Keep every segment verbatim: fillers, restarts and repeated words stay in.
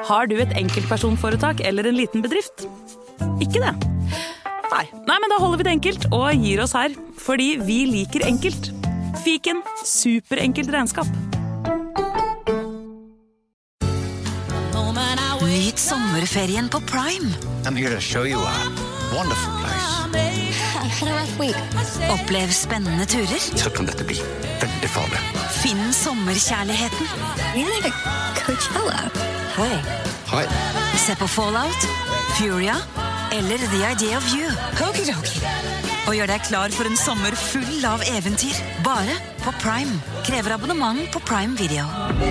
Har du et enkeltpersonforetak eller en liten bedrift? Ikke det? Nei. Nei, men da holder vi det enkelt og gir oss her, fordi vi liker enkelt. Fiken, superenkelt regnskap. Nyt sommerferien på Prime. I'm here to show you a wonderful place. Had a rough week. Opplev spennende turer. Så kan dette bli veldig farlig. Finn sommerkjærligheten. You're like a Coachella. Hi. Hi. Se på Fallout, Furia eller The Idea of You. Okidoki. Og gjør deg klar for en sommer full av eventyr. Bare på Prime. Krever abonnement på Prime Video.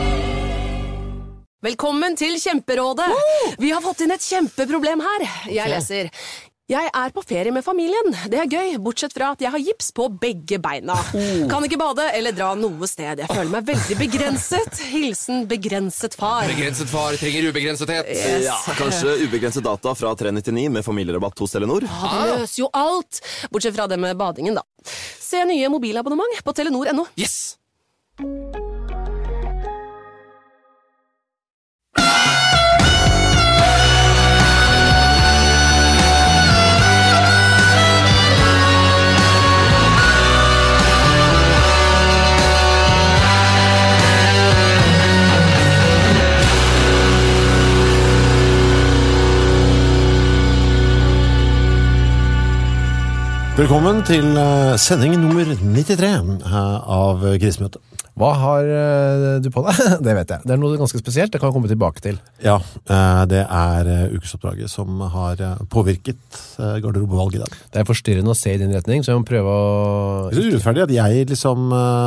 Velkommen til Kjemperådet. Vi har fått inn et kjempeproblem her. Jeg leser. Jeg er på ferie med familien. Det er gøy, bortsett fra at jeg har gips på begge beina. Kan ikke bade eller dra noe sted. Jeg føler meg veldig begrenset. Hilsen begrenset far. Begrenset far trenger ubegrensethet. Yes. Ja, kanskje ubegrenset data fra tre nittini med familierabatt hos Telenor. Ja, det løser jo alt. Bortsett fra det med badingen da. Se nye mobilabonnement på telenor punktum no. Yes! Velkommen til sending nummer nittitre av Krisemøtet. Hva har du på deg? Det vet jeg. Det er noe ganske spesielt, det kan vi komme tilbake til. Ja, det er ukesoppdraget som har påvirket garderobevalget i dag. Det er forstyrrende å se i din retning, så jeg må prøve å... Det er så urettferdig at jeg liksom...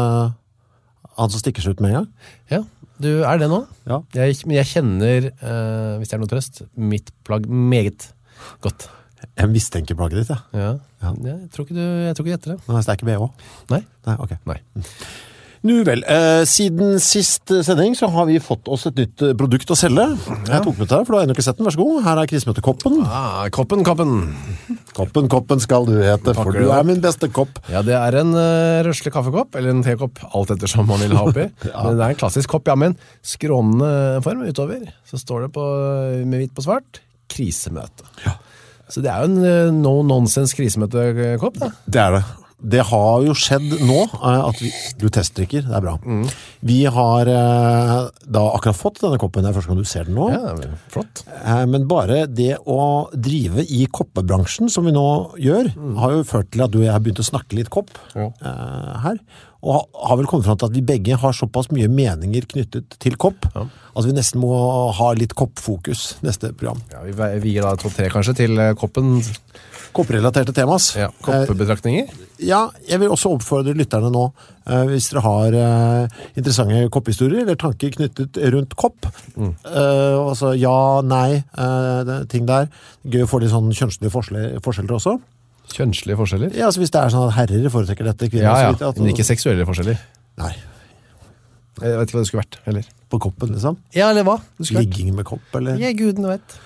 Han som stikker seg ut med en gang. Ja, du er det nå. Ja. Jeg, men jeg kjenner, hvis det er noe trøst, mitt plagg meget godt. Jeg mistenker plagget ditt, ja. Ja, ja. Jeg tror ikke du jeg tror ikke gjetter det. Nei, det er ikke B H. Nei? Nei, ok. Nei. Nu vel, eh, siden sist sending så har vi fått oss et nytt produkt å selge. Jeg tok med deg, for du har ennå ikke sett den. Vær så god. Her er Krisemøtekoppen. Ah, koppen, koppen. Koppen, koppen skal du hete, for du er min beste kopp. Ja, det er en uh, røslig kaffekopp, eller en tekopp, alt ettersom man vil ha oppi. ja. Men det er en klassisk kopp, ja, med en skrånende form utover. Så står det på, med hvitt på svart, krisemøte. Ja. Så det er jo en no-nonsense krisemøtekopp, da. Det er det. Det har jo skjedd nå at vi... Du testdrikker, det er bra. Mm. Vi har da akkurat fått denne koppen, det er første gang du ser den nå. Ja, det er flott. Men bare det å drive i koppebransjen, som vi nå gjør, mm. har jo ført til at du og jeg har begynt å snakke litt kopp ja. her. Og har vel kommet frem til at vi begge har såpass mye meninger knyttet til kopp, ja. at vi nesten må ha litt koppfokus neste program. Ja, vi vier da to-tre kanskje til koppen. Kopprelaterte temas. Ja, koppebetraktninger. Eh, ja, jeg vil også oppfordre lytterne nå, eh, hvis dere har eh, interessante kopphistorier eller tanker knyttet rundt kopp. Mm. Eh, altså ja, nei, eh, det, ting der. Gøy å få litt sånn kjønnslige forskjeller, forskjeller også. Kjønnslige forskjeller? Ja, altså hvis det er sånn at herrer foretrekker dette, kvinner ja, ja. så vidt, at, men ikke seksuelle forskjeller. Nei. Jeg vet ikke hva det skulle vært, eller? På koppen, liksom? Ja, eller hva? Ligging med kopp, eller? Ja, guden vet.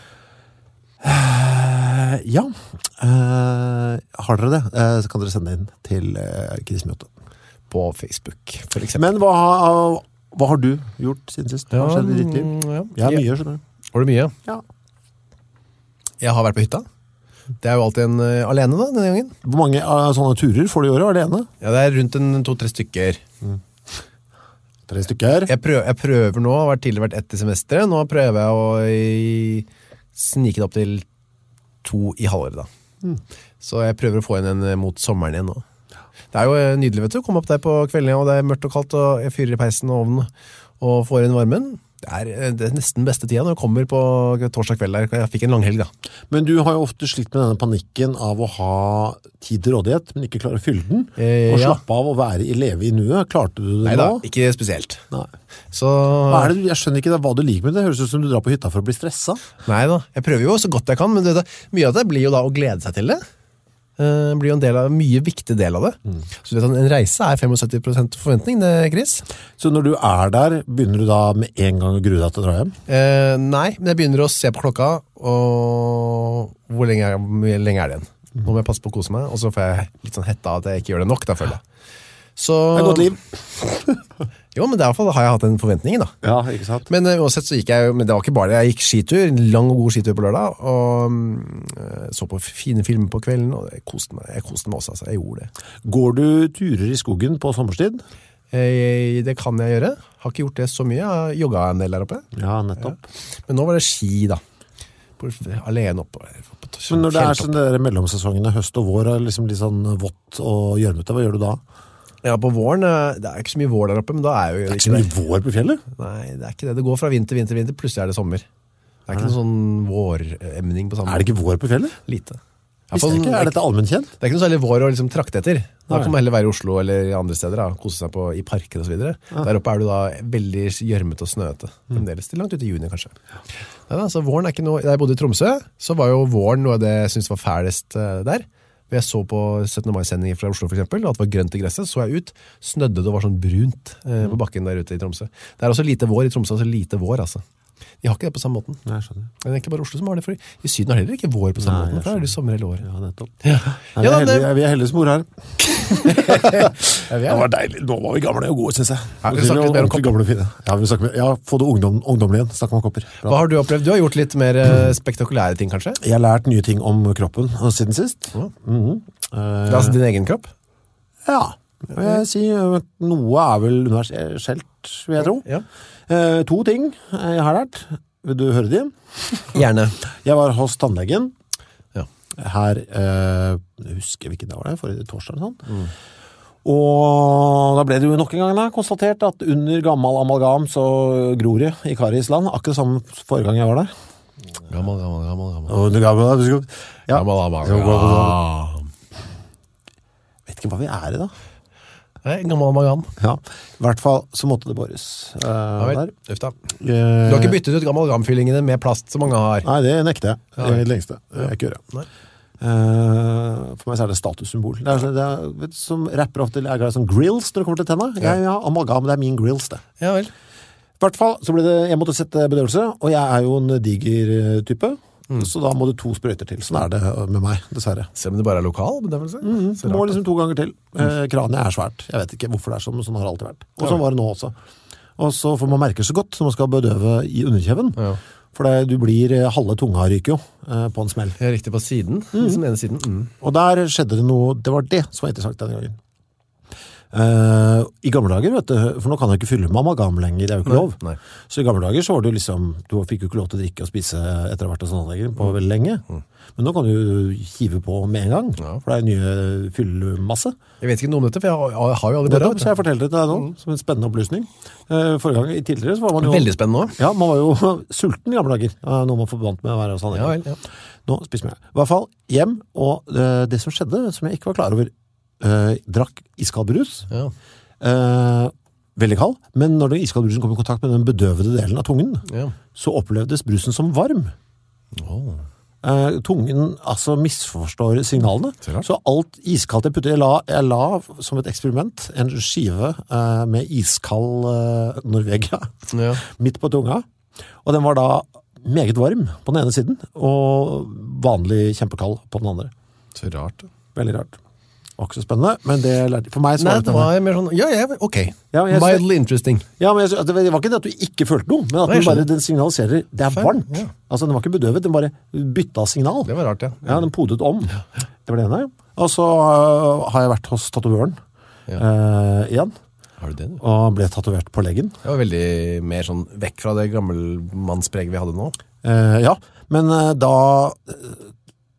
Uh, ja. Uh, har dere det? Uh, så kan dere sende inn til uh, Krisemøtet. På Facebook, for eksempel. Men hva, hva har du gjort siden sist? Hva har skjedd i ditt liv? Ja, jeg har mye, skjønner du. Har du mye? Ja. Jeg har vært på hytta. Det er jo alltid en uh, alene da, denne gangen. Hvor mange uh, sånne turer får du i året alene? Ja, det er rundt en to-tre stykker. Mm. Tre stykker? Jeg prøver, jeg prøver nå, har vært tidligere vært ett i semesteret. Nå prøver jeg å i, snike det opp til to i halvåret da. Mm. Så jeg prøver å få inn en mot sommeren igjen nå. Det er jo nydelig, vet du, å komme opp der på kvelden, og det er mørkt og kaldt, og jeg fyrer i peisen og ovnen, og får inn varmen. Det er, det er nesten beste tida når jeg kommer på torsdag kveld der. Jeg fikk en lang helg da. Men du har jo ofte slitt med denne panikken av å ha tid til rådighet, men ikke klare å fylle den. Eh, og ja. slappe av og være i leve i nuet. Klarte du det Nei, nå? Nei da, ikke spesielt. Nei. Så... Hva er det, jeg skjønner ikke hva du liker med det. Det høres ut som du drar på hytta for å bli stresset. Nei da, jeg prøver jo så godt jeg kan, men det, mye av det blir jo da å glede seg til det. Uh, blir jo en del av, mye viktig del av det. Mm. Så du vet, en reise er syttifem prosent forventning, det, Chris. Så når du er der, begynner du da med en gang å grue deg til å dra hjem? Uh, nei, men jeg begynner å se på klokka, og hvor lenge er, hvor lenge er det igjen? Mm. Nå må jeg passe på å kose meg, og så får jeg litt sånn hetta at jeg ikke gjør det nok, da føler jeg. Så... Det er godt liv. Jo, men i hvert fall har jeg hatt en forventning da. Ja, ikke sant? Men uh, uansett så gikk jeg, men det var ikke bare det, jeg gikk skitur, en lang og god skitur på lørdag, og uh, så på fine filmer på kvelden, og jeg koste meg, jeg koste meg også, altså, jeg gjorde det. Går du turer i skogen på sommerstid? Eh, det kan jeg gjøre, har ikke gjort det så mye, jeg har jogget en del der oppe. Ja, nettopp. Ja. Men nå var det ski da, på, alene oppe. På, men når det er sånn der mellomsesongene, høst og vår, er liksom litt sånn vått og gjørmete, hva gjør du da? Ja, på våren, det er ikke så mye vår der oppe, men da er jo det er ikke så mye det. Vår på fjellet? Nei, det er ikke det. Det går fra vinter, vinter, vinter, plutselig er det sommer. Det er ikke noen sånn våremning på samme. Er det ikke vår på fjellet? Lite. Visste jeg ikke, er dette allmennkjent? Det er ikke noe særlig vår å liksom trakte etter. Da kan man heller være i Oslo eller andre steder, da, kose seg på, i parken og så videre. Ja. Der oppe er du da veldig gjørmete og snøete. Fremdeles til langt ut i juni, kanskje. Ja, da, så våren er ikke noe. Da jeg bodde i Tromsø, så var jo våren noe av det jeg synes var fælest uh, der. Jeg så på syttende mai-sendinger fra Oslo for eksempel, og at det var grønt i gresset, så jeg ut, snødde det og var sånn brunt eh, på bakken der ute i Tromsø. Det er også lite vår i Tromsø, altså lite vår, altså. De har ikke det på samme måten. Nei, skjønner. Det er ikke bare Oslo som har det, for i Syden har heller ikke vår på samme måten, for da er det sommer hele år. Ja, nettopp. Ja. Nei, vi, er heldige, vi er heldige som mor her. Ja, det var deilig. Nå var vi gamle og gode, synes jeg. Ja, vi snakker litt mer om kopper. Gamle og fine. Ja, vi snakker med, ja, få det ungdom, ungdomlig igjen. Snakke om kopper. Bra. Hva har du opplevd? Du har gjort litt mer uh, spektakulære ting, kanskje? Jeg har lært nye ting om kroppen siden sist. Ja. Mm-hmm. Uh, det er altså din egen kropp? Ja. Jeg sier, noe er vel universelt, vil jeg tro. Ja. Uh, to ting jeg har lært. Vil du høre det? Gjerne. Jeg var hos tannlegen. Ja. Her, uh, jeg husker hvilken dag var det, forrige torsdag eller sånn. Mm. Og da ble det jo nok en gang da, konstatert at under gammel amalgam så gror det i Karisland, akkurat som forrige gang jeg var der. Gammel, gammel, gammel, gammel. Under gammel, ja. Gammel, amalgam. Vet ikke hva vi er i da. Nei, gammel amalgam. Ja, i hvert fall så måtte det bores uh, ja, vel, der. Øfta. Du har ikke byttet ut amalgamfyllingene med plast som mange har? Nei, det nekter jeg. Det er det lengste. Det er ikke gjøre. Nei. Uh, for meg så er det statussymbol. Det er, det er, vet, som rapper ofte er glad i sånn grills når det kommer til tenna. Ja. Jeg, ja, amalgam, det er min grills det. Ja vel. I hvert fall så ble det, jeg måtte sette bedøvelse, og jeg er jo en diger type. Mm. Så da må det to sprøyter til. Sånn er det med meg, dessverre. Selv om det bare er lokal bedøvelse? Mm, det må liksom to ganger til. Eh, kraniet er svært. Jeg vet ikke hvorfor det er sånn, men sånn har det alltid vært. Og sånn var det nå også. Og så får man merke så godt når man skal bedøve i underkjeven. Ja. For det, du blir, halve tunga ryker jo eh, på en smell. Ja, riktig på siden. Mm. Liksom ene siden. Mm. Og der skjedde det noe, det var det som var interessant denne gangen. Uh, I gamle dager, vet du, for nå kan jeg ikke fylle med amalgam lenger, det er jo ikke lov. Nei, nei. Så i gamle dager så var det jo liksom, du fikk jo ikke lov til å drikke og spise etter å ha vært hos tannlegen på mm. veldig lenge. Mm. Men nå kan du hive på med en gang, ja. For det er en ny fyllemasse. Jeg vet ikke noe om dette, for jeg har, jeg har jo aldri det. Så jeg forteller det til deg nå, mm. som en spennende opplysning. Uh, forrige gang, i tidligere, så var man jo... Veldig spennende nå. Ja, man var jo sulten i gamle dager. Uh, noe man forbandt med å være hos tannlegen. Ja, ja. Nå spiser vi. I hvert fall hjem, og uh, det som skjedde, som jeg ikke var klar over, uh, drakk iskald brus. Ja. Uh, veldig kald, men når den iskaldbrusen kom i kontakt med den bedøvede delen av tungen, ja. Så opplevdes brusen som varm. Oh. Uh, tungen altså misforstår signalene, så alt iskaldt jeg putter, jeg la, jeg la som et eksperiment en skive uh, med iskald uh, Norvegia ja. Midt på tunga, og den var da meget varm på den ene siden, og vanlig kjempekald på den andre. Så rart. Veldig rart. Det var ikke så spennende, men det lærte for meg så Nei, var det, det var mer sånn, ja, ja, ok. Ja, mildly interesting. Ja, men jeg, det var ikke det at du ikke følte noe, men at Nei, den bare den signaliserer, det er Fein, varmt. Ja. Altså, den var ikke bedøvet, den bare bytta signal. Det var rart, ja. Ja, den podet om. Ja. Det var det ene. Og så uh, har jeg vært hos tatovøren ja. uh, igjen. Har du det? Og ble tatovert på leggen. Det var veldig mer sånn vekk fra det gammelmannspreget vi hadde nå. Uh, ja, men uh, da... Uh,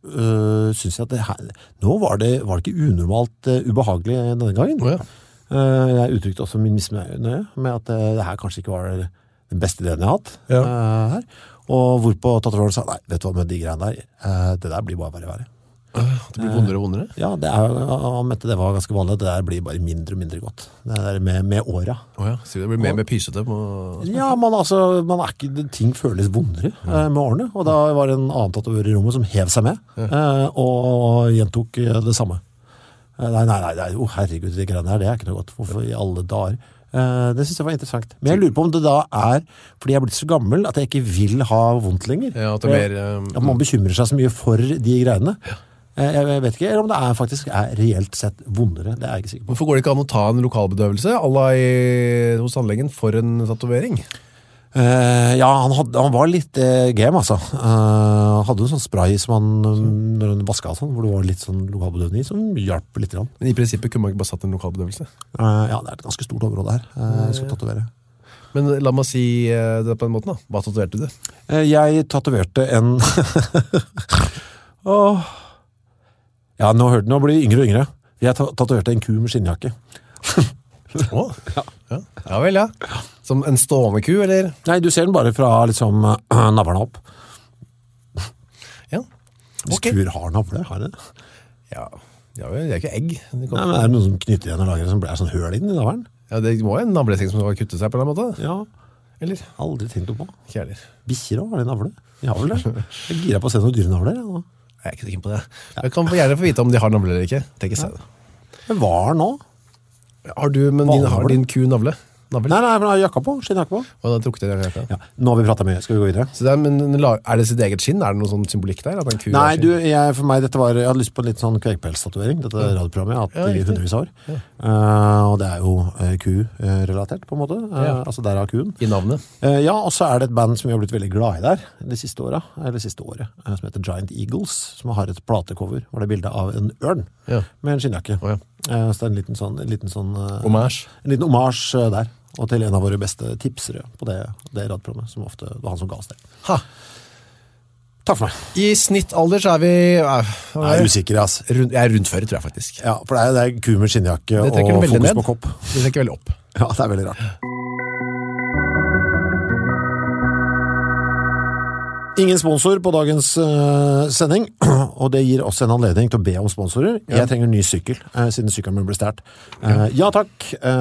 Uh, synes jeg at det her, nå var det, var det ikke unormalt uh, ubehagelig denne gangen. Oh, ja. uh, jeg uttrykte også min misnøye med at uh, det her kanskje ikke var den beste ideen jeg har hatt ja. uh, her. Og hvorpå tatovøren sa, nei, vet du hva med de greiene der, uh, det der blir bare bare verre. Uh, det blir vondere og vondere? Uh, ja, det er, han mente det var ganske vanlig, det der blir bare mindre og mindre godt. Det der med, med åra. Oh, ja. Så det blir mer og, med pysete? På... Ja, man, altså, man er ikke, ting føles vondere uh, med årene, og da var det en annen tatovør i rommet som hev seg med, ja. uh, og gjentok uh, det samme. Uh, nei, nei, nei, nei, oh, herregud, det greiene her, det er ikke noe godt. Hvorfor i alle dager? Uh, det synes jeg var interessant. Men jeg lurer på om det da er fordi jeg er blitt så gammel at jeg ikke vil ha vondt lenger. Ja, at, det mer, um... at man bekymrer seg så mye for de greiene. Ja. Jeg, jeg vet ikke, eller om det er faktisk er reelt sett vondere, det er jeg ikke sikker på. Hvorfor går det ikke an å ta en lokalbedøvelse alla i, hos tannlegen for en tatovering? Uh, ja, han, hadde, han var litt uh, game, altså. Uh, hadde en sånn spray som han, um, når han vasket sånn, hvor det var litt sånn lokalbedøvning som hjalp litt. Grann. Men i prinsippet kunne man ikke bare satt en lokalbedøvelse? Uh, ja, det er et ganske stort område her. Uh, jeg skal tatovere. Men la meg si uh, det på en måte da. Hva tatoverte du? Uh, jeg tatoverte en... Åh... Ja, nå hørte nå blir jeg yngre og yngre. Jeg tatoverte en ku med skinnjakke. Åh, ja. Ja. Ja vel, ja. Som en stående ku, eller? Nei, du ser den bare fra liksom uh, navlene opp. Ja. Hvis Okay. kuer har navle, har det? Ja, ja vel, det er ikke egg. Det, Nei, men er det noen som knytter igjen og lager som blir sånn høl inn i navlen? ja, det må jo en navleting som skal kutte seg på en eller annen måte. Ja, Eller? aldri tenkt på. Ikke heller. Bikkjer også, har de navle? De har vel det. Jeg girer på å se noen dyrenavler. Ja. Jeg er ikke sikker på det. Jeg kan gjerne få vite om de har navle eller ikke. Tenk jeg se det. Det var nå. Har du, men din, har din ku navle? Navle? Nei, nei, men jeg har jakka på, skinnjakka på. Og da trukket jeg den jakka. Ja, nå har vi pratet mye, skal vi gå videre? Så det er, men er det sitt eget skinn? Er det noe sånn symbolikk der? At en ku Nei, er du, skinn? jeg, for meg, dette var, jeg hadde lyst på litt sånn kvegpelstatuering, dette radioprogrammet jeg har hatt Ja, i riktig. hundrevis av år. Uh, og det er jo uh, ku-relatert, på en måte. Uh, Ja. Altså, der har kuen. I navnet? Uh, ja, og så er det et band som vi har blitt veldig glad i der, de siste åra, eller siste året, uh, som heter Giant Eagles, som har et platecover, hvor det er bilde av en ørn Ja. med en skinnjakke. Å, ja. Uh, så det er en liten sånn, en liten sånn uh, Hommage? En liten hommage uh, der. Og til en av våre beste tipsere på det, det radioprogrammet, som ofte var han som ga oss det. Ha! Takk for meg. I snittalder så er vi... Uh, Jeg er usikker, ass. Rundt, jeg er rundt førti, tror jeg faktisk. Ja, for det er, det er ku med skinnjakke Det trekker og den veldig fokus ned. på kopp. Det trekker veldig opp. Ja, det er veldig rart. Ingen sponsor på dagens uh, sending, og det gir oss en anledning til å be om sponsorer. Ja. Jeg trenger en ny sykkel, uh, siden sykkelen min ble stjert. Uh, ja takk,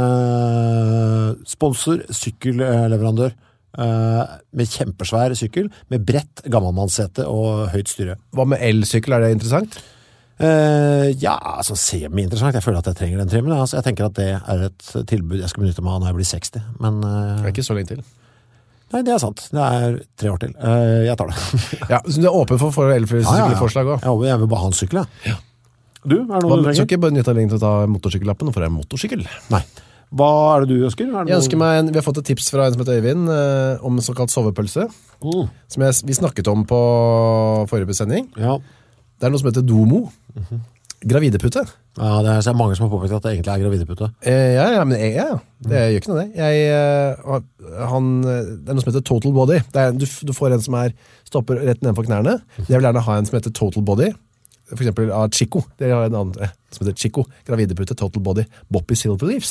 uh, sponsor, sykkelleverandør, uh, med kjempesvær sykkel, med bredt gammelmannssete og høyt styre. Hva med elsykkel? Er det interessant? Uh, ja, altså semi-interessant. Jeg føler at jeg trenger den trimmen. Altså, jeg tenker at det er et tilbud jeg skal benytte meg av når jeg blir seksti. Men, uh, Det er ikke så lenge til. nei, det er sant. Det er tre år til. Uh, jeg tar det. Ja, så du er åpen for, for elsykkelforslag også? Jeg, håper jeg vil bare ha en sykkel, ja. Du, er det Hva, noe du så trenger? ikke bare nytte anledning til å ta motorsykkellappen, for det er en motorsykkel. Nei. Hva er det du ønsker? Er det Jeg ønsker meg en, vi har fått et tips fra en som heter Øyvind eh, om en såkalt sovepølse, Mm. som jeg, vi snakket om på forrige besending. Ja. Det er noe som heter Domo. Gravidepute. Ja, det er så mange som har påpekt at det egentlig er gravidepute. Eh, ja, ja, men jeg, ja, det gjør ikke noe det. Jeg, eh, han, det er noe som heter Total Body. Det er, du, du får en som er, stopper rett nedenfor knærne. Jeg vil gjerne ha en som heter Total Body. For eksempel av Chico. Det er en annen eh, som heter Chico. Gravidepute, Total Body, Boppy Silver Leaves.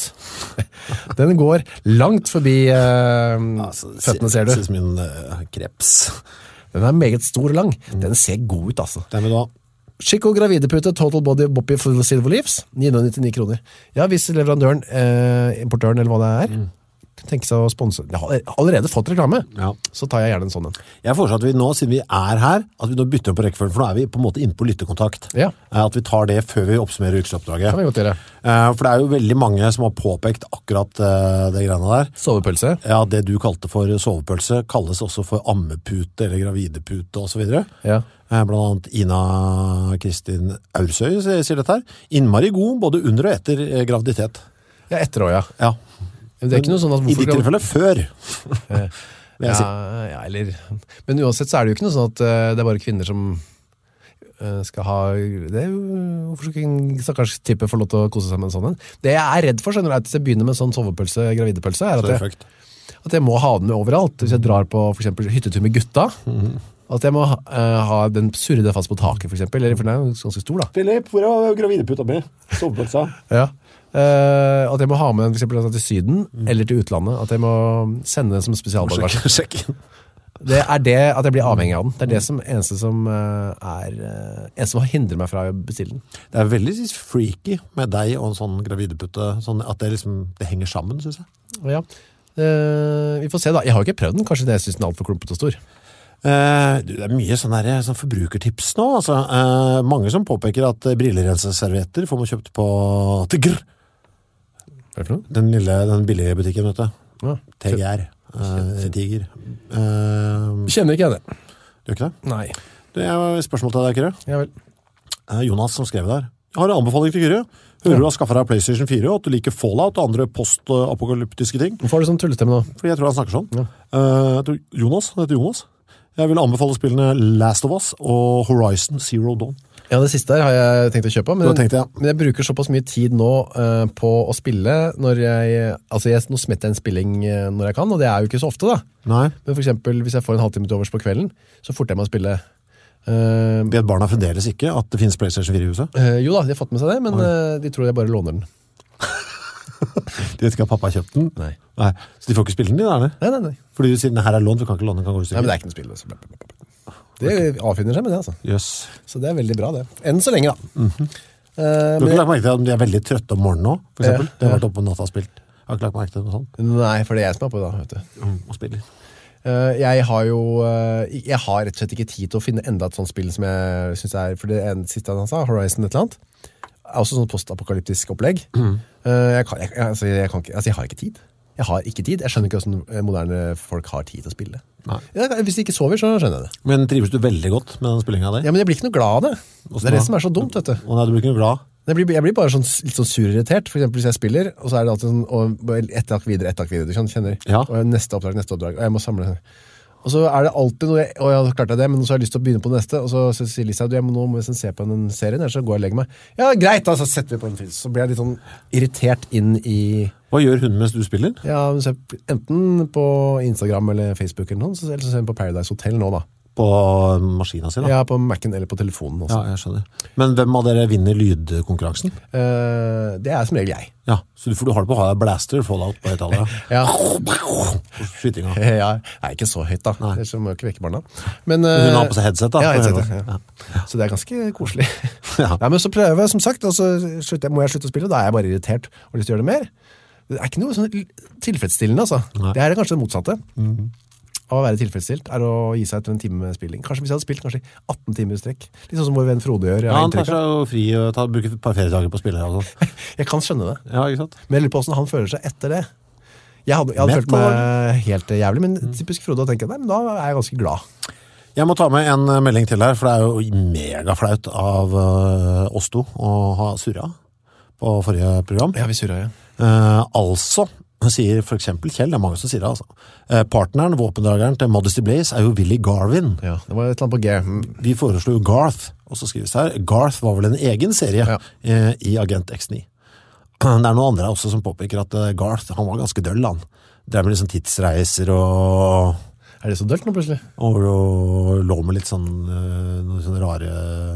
Den går langt forbi eh, Altså, føttene, ser du. Det ser ut som en uh, kreps. Den er meget stor og lang. Den ser god ut, altså. Den vil du ha. Chico gravidepute, Total Body, Boppy Silver Leaves, ni hundre nittioni kroner. Ja, hvis leverandøren, eh, importøren eller hva det er, tenker seg å sponse. Jeg har allerede fått reklame, Ja. så tar jeg gjerne en sånn en. Jeg foreslår at vi nå, siden vi er her, at vi nå bytter på rekkefølgen, for nå er vi på en måte inne på lyttekontakt. Ja. Eh, At vi tar det før vi oppsummerer ukesoppdraget. Kan vi godt gjøre. Eh, For det er jo veldig mange som har påpekt akkurat eh, det greiene der. Sovepølse. Ja, det du kalte for sovepølse kalles også for ammepute eller gravidepute og så videre. Ja. Eh, Blant annet Ina Kristin Aursøy sier sier dette her. Innmari god både under og etter eh, graviditet. Ja, etter også, ja. Ja. Men det er ikke noe sånn at I hvorfor ditt kan- tilfelle før. Vil jeg si. Ja, ja, eller... Men uansett så er det jo ikke noe sånn at eh, det er bare kvinner som eh, skal ha... Det er jo... Hvorfor skal ikke en stakkars type få lov til å kose seg med en sånn en? Det jeg er redd for, skjønner du, at hvis jeg begynner med en sånn sovepølse, gravidepølse, er Så at er det jeg, fucked. at jeg må ha den med overalt. Hvis jeg drar på for eksempel hyttetur med gutta, at jeg må ha, eh, ha den surre fast på taket, for eksempel. Eller, for den er jo ganske stor, da. Philip, hvor er gravideputa mi? Sovepølsa. Ja. Eh, at jeg må ha med den for eksempel til Syden, eller til utlandet. At jeg må sende den som spesialbagasje. Sjekk inn. Det er det at jeg blir avhengig av den. Det er det som eneste som eh, er eh, eneste som hindrer meg fra å bestille den. Det er veldig freaky med deg og en sånn gravidepute, sånn at det liksom, det henger sammen, synes jeg. Ja. Eh, vi får se da. Jeg har jo ikke prøvd den. Kanskje det synes den er alt for klumpet og stor. Eh, du, det er mye sånn der, sånn forbrukertips nå, altså. Eh, mange som påpeker at brillerenseservietter får man kjøpt på Tigr. Hva er det for noe? Den lille, den billige butikken, vet du. Ja. T G R. Eh, Tiger. Eh, Kjenner ikke jeg det. du gjør ikke det? Nei. Det er jo et spørsmål til deg, Kyrre. Ja vel. eh, Jonas som skrev der. Jeg har en anbefaling til Kyrre. Hører du har skaffet deg PlayStation fire, og at du liker Fallout og andre post-apokalyptiske ting. Hvorfor har du sånn tullestemme nå? Fordi jeg tror han snakker sånn. Ja. Uh, Jonas, det heter Jonas. Jeg vil anbefale spillene Last of Us og Horizon Zero Dawn. Ja, det siste der har jeg tenkt å kjøpe, men, tenkte, ja. men jeg bruker såpass mye tid nå uh, på å spille når jeg, altså jeg, nå smetter jeg en spilling uh, når jeg kan, og det er jo ikke så ofte da. Nei. Men for eksempel, hvis jeg får en halvtime til overs på kvelden, så forter jeg meg å spille. Uh, Vet barna fremdeles ikke at det finnes PlayStation fire i huset? Uh, jo da, de har fått med seg det, men uh, de tror jeg bare låner den. De vet ikke at pappa har kjøpt den? Nei. Nei. Så de får ikke spille den, de der? Nei, nei, nei. Fordi du sier den her er lånt, vi kan ikke låne den, kan gå i stykker. Nei, men det er ikke noe spill. Så. Det okay. avfinner seg med det, altså. Yes. Så det er veldig bra, det. Enn så lenge, da. Mm-hmm. Uh, du har ikke lagt merke til at de er veldig trøtte om morgenen nå, for eksempel? Ja, ja. De har vært oppe på natta og spilt. Jeg har ikke lagt merke til noe sånt. Nei, for det er jeg som er på da, vet du. Mm, og spiller. Uh, jeg har jo uh, jeg har rett og slett ikke tid til å finne enda et sånt spill som jeg synes er, for det er siste han sa, Horizon et eller annet, er også sånn postapokalyptisk opplegg. Mm. Uh, jeg, kan, jeg, altså, jeg, kan ikke, altså, jeg har ikke tid. Jeg har ikke tid. Jeg skjønner ikke hvordan moderne folk har tid til å spille. Jeg, hvis de ikke sover, så skjønner jeg det. Men trives du veldig godt med den spillingen av deg? Ja, men jeg blir ikke noe glad av det. Det er det som er så dumt, vet du. Å nei, du blir ikke noe glad? Jeg blir, jeg blir bare sånn, litt sånn surirritert. For eksempel hvis jeg spiller, og så er det alltid sånn, og ett takk videre, ett takk videre, du kjenner. Ja. Og neste oppdrag, neste oppdrag, og jeg må samle. Og så er det alltid noe, og jeg har klart det, men så har jeg lyst til å begynne på neste, og så, så sier Lisa, du, jeg må nå må jeg se på den serien, eller så går jeg og legger meg. Ja, greit, da, så setter vi på en film. Så blir jeg litt sånn irritert inn i... Hva gjør hun mens du spiller? Ja, enten på Instagram eller Facebook eller noe, eller så ser vi på Paradise Hotel nå da. På maskinen sin da? Ja, på Mac'en eller på telefonen også. Ja, jeg skjønner. Men hvem av dere vinner lydkonkurransen? Uh, det er som regel jeg. Ja, så du, for du har det på å ha blaster, Fallout på Italia. Ja. Skytinga. Ja, jeg er ikke så høyt da. Nei. Ellers må jeg ikke vekke barna. Men, uh, hun har på seg headset da? Ja, headset, ja. Ja. Så det er ganske koselig. Ja. Ja, men så prøver jeg, som sagt, og så slutter, må jeg slutte å spille, da er jeg bare irritert og lyst til å gjøre det mer. Det er ikke noe sånn tilfredsstillende, altså. Nei. Det her er kanskje det motsatte. Mhm. Av å være tilfredsstilt er å gi seg etter en time med spilling. Kanskje hvis jeg hadde spilt kanskje atten timer i strekk. Litt sånn som vår venn Frode gjør. Ja, han tar seg jo fri og tar, bruker et par feriedager på å spille. Altså. Jeg kan skjønne det. Ja, ikke sant? Men jeg lurer på hvordan han føler seg etter det. Jeg hadde, jeg hadde følt meg helt jævlig, men typisk Frode å tenke, nei, men da er jeg ganske glad. Jeg må ta med en melding til her, for det er jo megaflaut av uh, oss to å ha surra på forrige program. Ja, vi surra, ja. Uh, altså... Han sier for eksempel Kjell, det er mange som sier det altså. Eh, partneren, våpendrageren til Modesty Blaze er jo Willy Garvin. Ja, det var et eller annet på G. Mm. Vi foreslo jo Garth, og så skrives her, Garth var vel en egen serie ja. eh, i Agent X ni. Det er noen andre også som påpeker at uh, Garth, han var ganske døll han. Det er med liksom tidsreiser og... Er det så dølt nå plutselig? Og, og lå med litt sånn, uh, noen sånne rare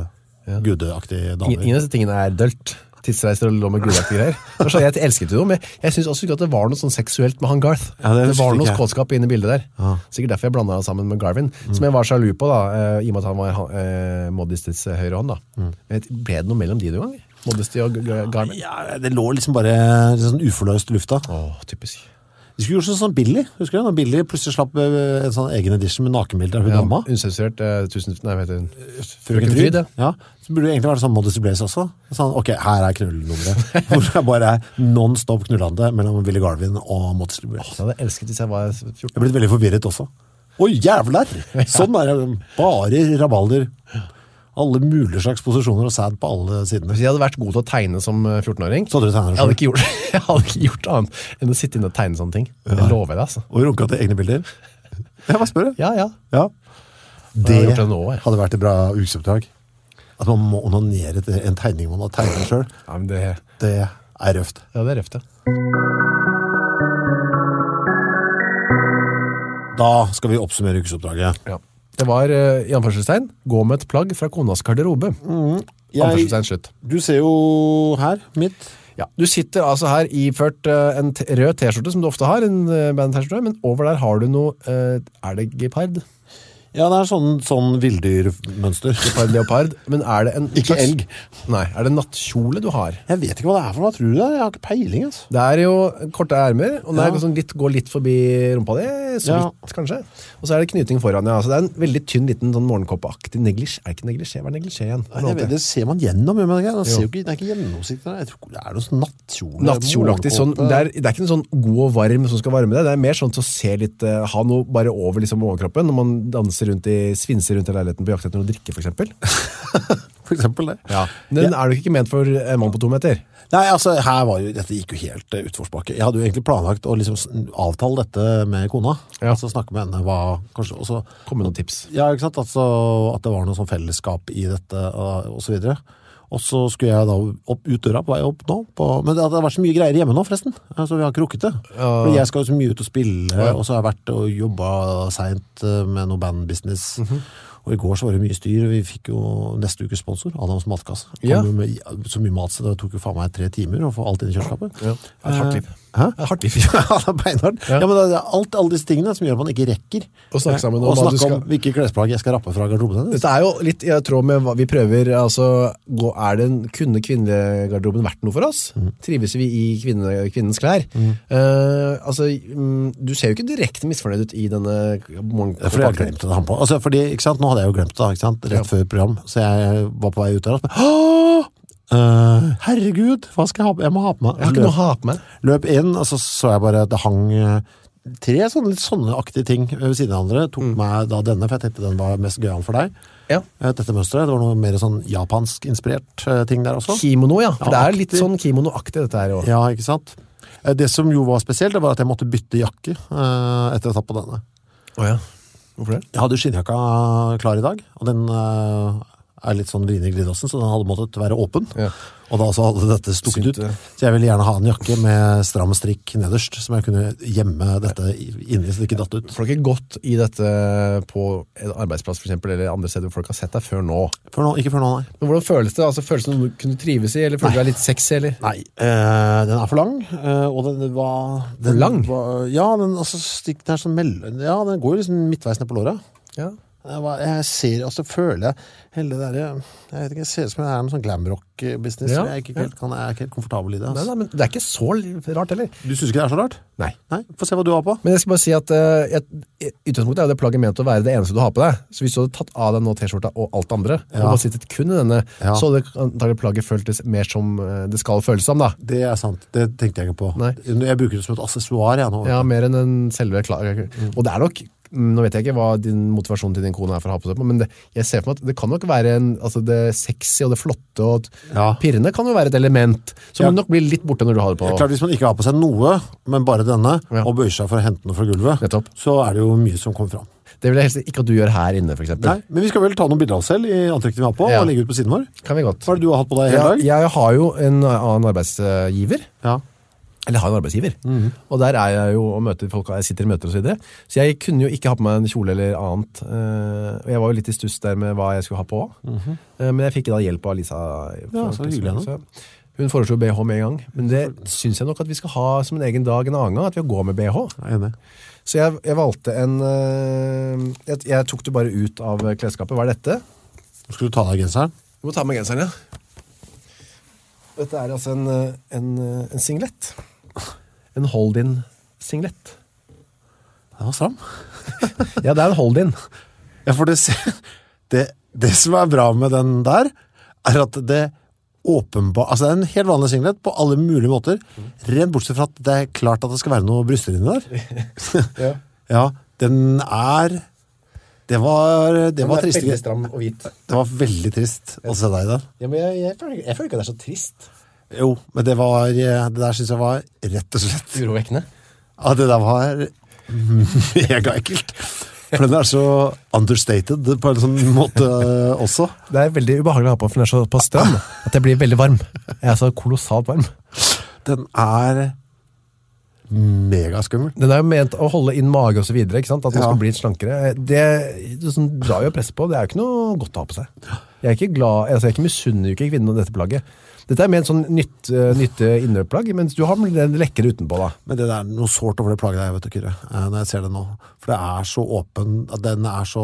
ja. gudeaktige damer. Ingen av disse tingene er dølt. Tidsreiser og lå med gudaktige greier. Jeg elsket det jo, men jeg synes også ikke at det var noe sånn seksuelt med han Garth. Ja, det, det var noe skåtskap inne i bildet der. Ja. Sikkert derfor jeg blandet han sammen med Garvin, mm. som jeg var sjalu på da, i og med at han var eh, Modestys høyre hånd da. Mm. Ble det noe mellom de du gang? Modesty og Garvin? Ja, det lå liksom bare sånn uforløst lufta. Åh, typisk. De skulle gjort sånn sånn Billy, husker du? Når Billy plutselig slapp en sånn egen edition med nakenbilder av hun ja, dama. Unsensurert, uh, tusen, nei, vet du. Frøken Fryd, ja. Ja. Så burde det egentlig være sånn Modesty Blaze også. Sånn, ok, her er knullenummeret. Hvor det bare er non-stop knullande mellom Willy Garvin og Modesty Blaze. Jeg hadde elsket hvis jeg var fjorten. Jeg ble veldig forvirret også. Oi, jævlar! Sånn er det. Bare rabalder. Alle mulige slags posisjoner og sæd på alle sidene. Hvis jeg hadde vært god til å tegne som fjorten-åring, så hadde du tegnet jeg hadde ikke gjort, jeg hadde ikke gjort annet enn å sitte inne og tegne sånne ting. Ja. Det lover jeg deg, altså. Og runka til egne bilder. Jeg bare spør. Ja, ja. ja. Det, det nå, ja. hadde vært et bra ukesoppdrag. At man må onanere til en tegning man har tegnet selv. Ja, men det... det er røft. Ja, det er røft, ja. Da skal vi oppsummere ukesoppdraget. Ja. Det var, uh, i anførselstegn, gå med et plagg fra konas garderobe. Mm, jeg, anførselstegn slutt. Du ser jo her, mitt. Ja, du sitter altså her iført uh, en rød t-skjorte, som du ofte har, en uh, band-t-skjorte, men over der har du noe, uh, er det gepard? Ja, det er sånn, sånn vilddyrmønster. Gepard, leopard, men er det en... Ikke slags, elg. Nei, er det nattkjole du har? Jeg vet ikke hva det er for noe, tror du det? Jeg har ikke peiling, altså. Det er jo korte ermer, og den ja. sånn litt, går litt forbi rumpa di, så ja. vidt kanskje. Og så er det knyting foran, ja. Så det er en veldig tynn liten sånn morgenkoppaktig neglisjé. Er det ikke neglisjé? Hva er neglisjé igjen? Nei, jeg vet, det ser man gjennom, men det er, ser jo ikke, det er ikke gjennomsiktig. Jeg tror det er noe sånn nattkjole. Nattkjoleaktig, sånn, det, er, det er ikke en sånn god og varm som skal varme det. Det er mer sånn til å se litt, uh, ha noe bare over liksom overkroppen når man danser danser rundt i, svinser rundt i leiligheten på jakt etter noe drikke, for eksempel. For eksempel det. Ja. Den ja. Er jo ikke ment for en mann på to meter. Nei, altså, her var jo, dette gikk jo helt uh, utforsbakke. Jeg hadde jo egentlig planlagt å liksom avtale dette med kona. Ja. Altså snakke med henne, hva, kanskje også... Kom med noen tips. Ja, ikke sant? Altså, at det var noe sånn fellesskap i dette, og, og så videre. Og så skulle jeg da opp, ut døra på vei opp nå. På, men det hadde vært så mye greier hjemme nå, forresten. Altså, vi har ikke rukket det. Ja. For jeg skal jo så mye ut og spille, ja. Og så har jeg vært og jobbet sent med noe bandbusiness. Mm-hmm. Og i går så var det mye styr. Vi fikk jo neste ukes sponsor, Adams matkasse. Ja. Med så mye mat, så det tok jo faen meg tre timer å få alt inn i kjøleskapet. Ja. Det er hardt liv. Hæ? Det er hardt liv. Ja, det er beinhardt. Ja. Ja, men det er alt, alle disse tingene som gjør at man ikke rekker. Og snakke sammen om, og snakke hva du skal... om hvilke klesplagg jeg skal rappe fra garderoben hennes. Dette er jo litt, jeg tror med hva vi prøver, altså, er det en, kunne kvinnegarderoben vært noe for oss? Mm. Trives vi i kvinne, kvinnens klær? Mm. Uh, altså, um, du ser jo ikke direkte misfornøyd ut i denne morgen... Ja, fordi jeg glemte det han på. Altså, fordi, ikke sant, nå hadde jeg jo glemt det, ikke sant, rett ja. Før program, så jeg var på vei ut der og spør, åh! Uh, herregud, hva skal jeg ha på? Jeg må ha på meg. Jeg har ikke noe å ha på meg. Løp inn, og så så jeg bare at det hang tre sånne, litt sånne aktige ting ved siden av andre. Tok mm. meg da denne, for jeg tenkte den var mest gøyal for deg. Ja. Dette mønstret, det var noe mer sånn japansk inspirert ting der også. Kimono, ja. For ja, det er litt sånn kimono-aktig dette her også. Ja, ikke sant? Det som jo var spesielt, det var at jeg måtte bytte jakke uh, etter å ha tatt på denne. Åja, hvorfor det? Jeg hadde skinnjakka klar i dag, og den... Uh, er litt sånn vrin i glidelåsen, så den hadde måttet være åpen. Ja. Og da så hadde dette stukket ut. Så jeg ville gjerne ha en jakke med stram strikk nederst, som jeg kunne gjemme dette inni, så det ikke datt ut. For det har ikke gått i dette på en arbeidsplass for eksempel, eller andre steder hvor folk har sett deg før nå? Før nå, ikke før nå, nei. Men hvordan føles det? Altså, føles det noe du kunne trives i, eller føles det litt sexy, eller? Nei, øh, den er for lang, øh, og den var... Den for lang? Var, ja, den, altså, stikk, det er sånn mell... Ja, den går jo liksom midtveis ned på låret. Ja. Jeg ser, og så føler jeg hele det der, jeg vet ikke, jeg ser ut som jeg er en sånn glamrock-business, ja, jeg er ikke helt, kan, jeg er ikke helt komfortabel i det. Altså. Nei, nei, men det er ikke så rart heller. Du synes ikke det er så rart? Nei. Nei, få se hva du har på. Men jeg skal bare si at uh, jeg, utgangspunktet er jo det plagget ment å være det eneste du har på deg. Så hvis du hadde tatt av deg nå t-skjorta og alt andre, ja. Og bare sittet kun i denne, ja. Så hadde antagelig plagget føltes mer som uh, det skal føles som da. Det er sant, det tenkte jeg ikke på. Nei. Jeg bruker det som et accessoire, jeg nå. Ja, mer enn en selve klar. Mm. Og det er nok... Nå vet jeg ikke hva din motivasjon til din kone er for å ha på seg på, men det, jeg ser for meg at det kan nok være en, altså det sexy og det flotte og ja. Pirrende kan jo være et element som ja. Nok blir litt borte når du har det på. Ja, klart, hvis man ikke har på seg noe, men bare denne, ja. Og bøyer seg for å hente noe fra gulvet, nettopp. Så er det jo mye som kommer fram. Det vil jeg helst ikke at du gjør her inne, for eksempel. Nei, men vi skal vel ta noen bilder av oss selv i antrekket vi har på, ja. Og legge ut på siden vår. Kan vi godt. Hva er det du har hatt på deg hele ja, dag? Jeg har jo en annen arbeidsgiver. Ja. Eller jeg har en arbeidsgiver, mm-hmm. Og der er jeg jo og møter folk, jeg sitter i møter og så videre. Så jeg kunne jo ikke ha på meg en kjole eller annet. Og jeg var jo litt i stuss der med hva jeg skulle ha på. Mm-hmm. Men jeg fikk da hjelp av Lisa. Ja, så hyggelig henne. Hun foreslo B H med en gang. Men det synes jeg nok at vi skal ha som en egen dag en annen gang, at vi går med B H. Jeg er enig. Så jeg, jeg valgte en... Jeg, jeg tok det bare ut av klesskapet. Hva er dette? Nå skal du ta deg genseren? Du må ta med genseren, ja. Dette er altså en, en, en singlet. En hold-in-singlet. Det var stram. Ja, det er en hold-in. Ja, for det, det, det som er bra med den der, er at det åpenbart, altså det er en helt vanlig singlet på alle mulige måter, rent bortsett fra at det er klart at det skal være noe bryster inni der. Ja. Ja, den er... Det var, det var trist. Veldig stram og hvit. Det var veldig trist å se deg der. Ja, men jeg, jeg, føler, jeg føler ikke at det er så trist. Jo, men det var, det der synes jeg var rett og slett... Urovekkende? Ja, det der var mega ekkelt. For den er så understated på en sånn måte også. Det er veldig ubehagelig å ha på, for den er så på stram, at jeg blir veldig varm. Jeg er så kolossalt varm. Den er megaskummel. Den er jo ment å holde inn mage og så videre, ikke sant? At den ja. Skal bli litt slankere. Det, det sånn, drar jo press på, det er jo ikke noe godt å ha på seg. Jeg er ikke glad, altså jeg er ikke misunner ikke kvinnen og dette plagget. Dette er med en sånn nytt, uh, nytt innerplagg, mens du har den lekkere utenpå da. Men det er noe sårt over det plagget der, vet du, Kyrre, når jeg ser det nå. For det er så åpen, at den er så...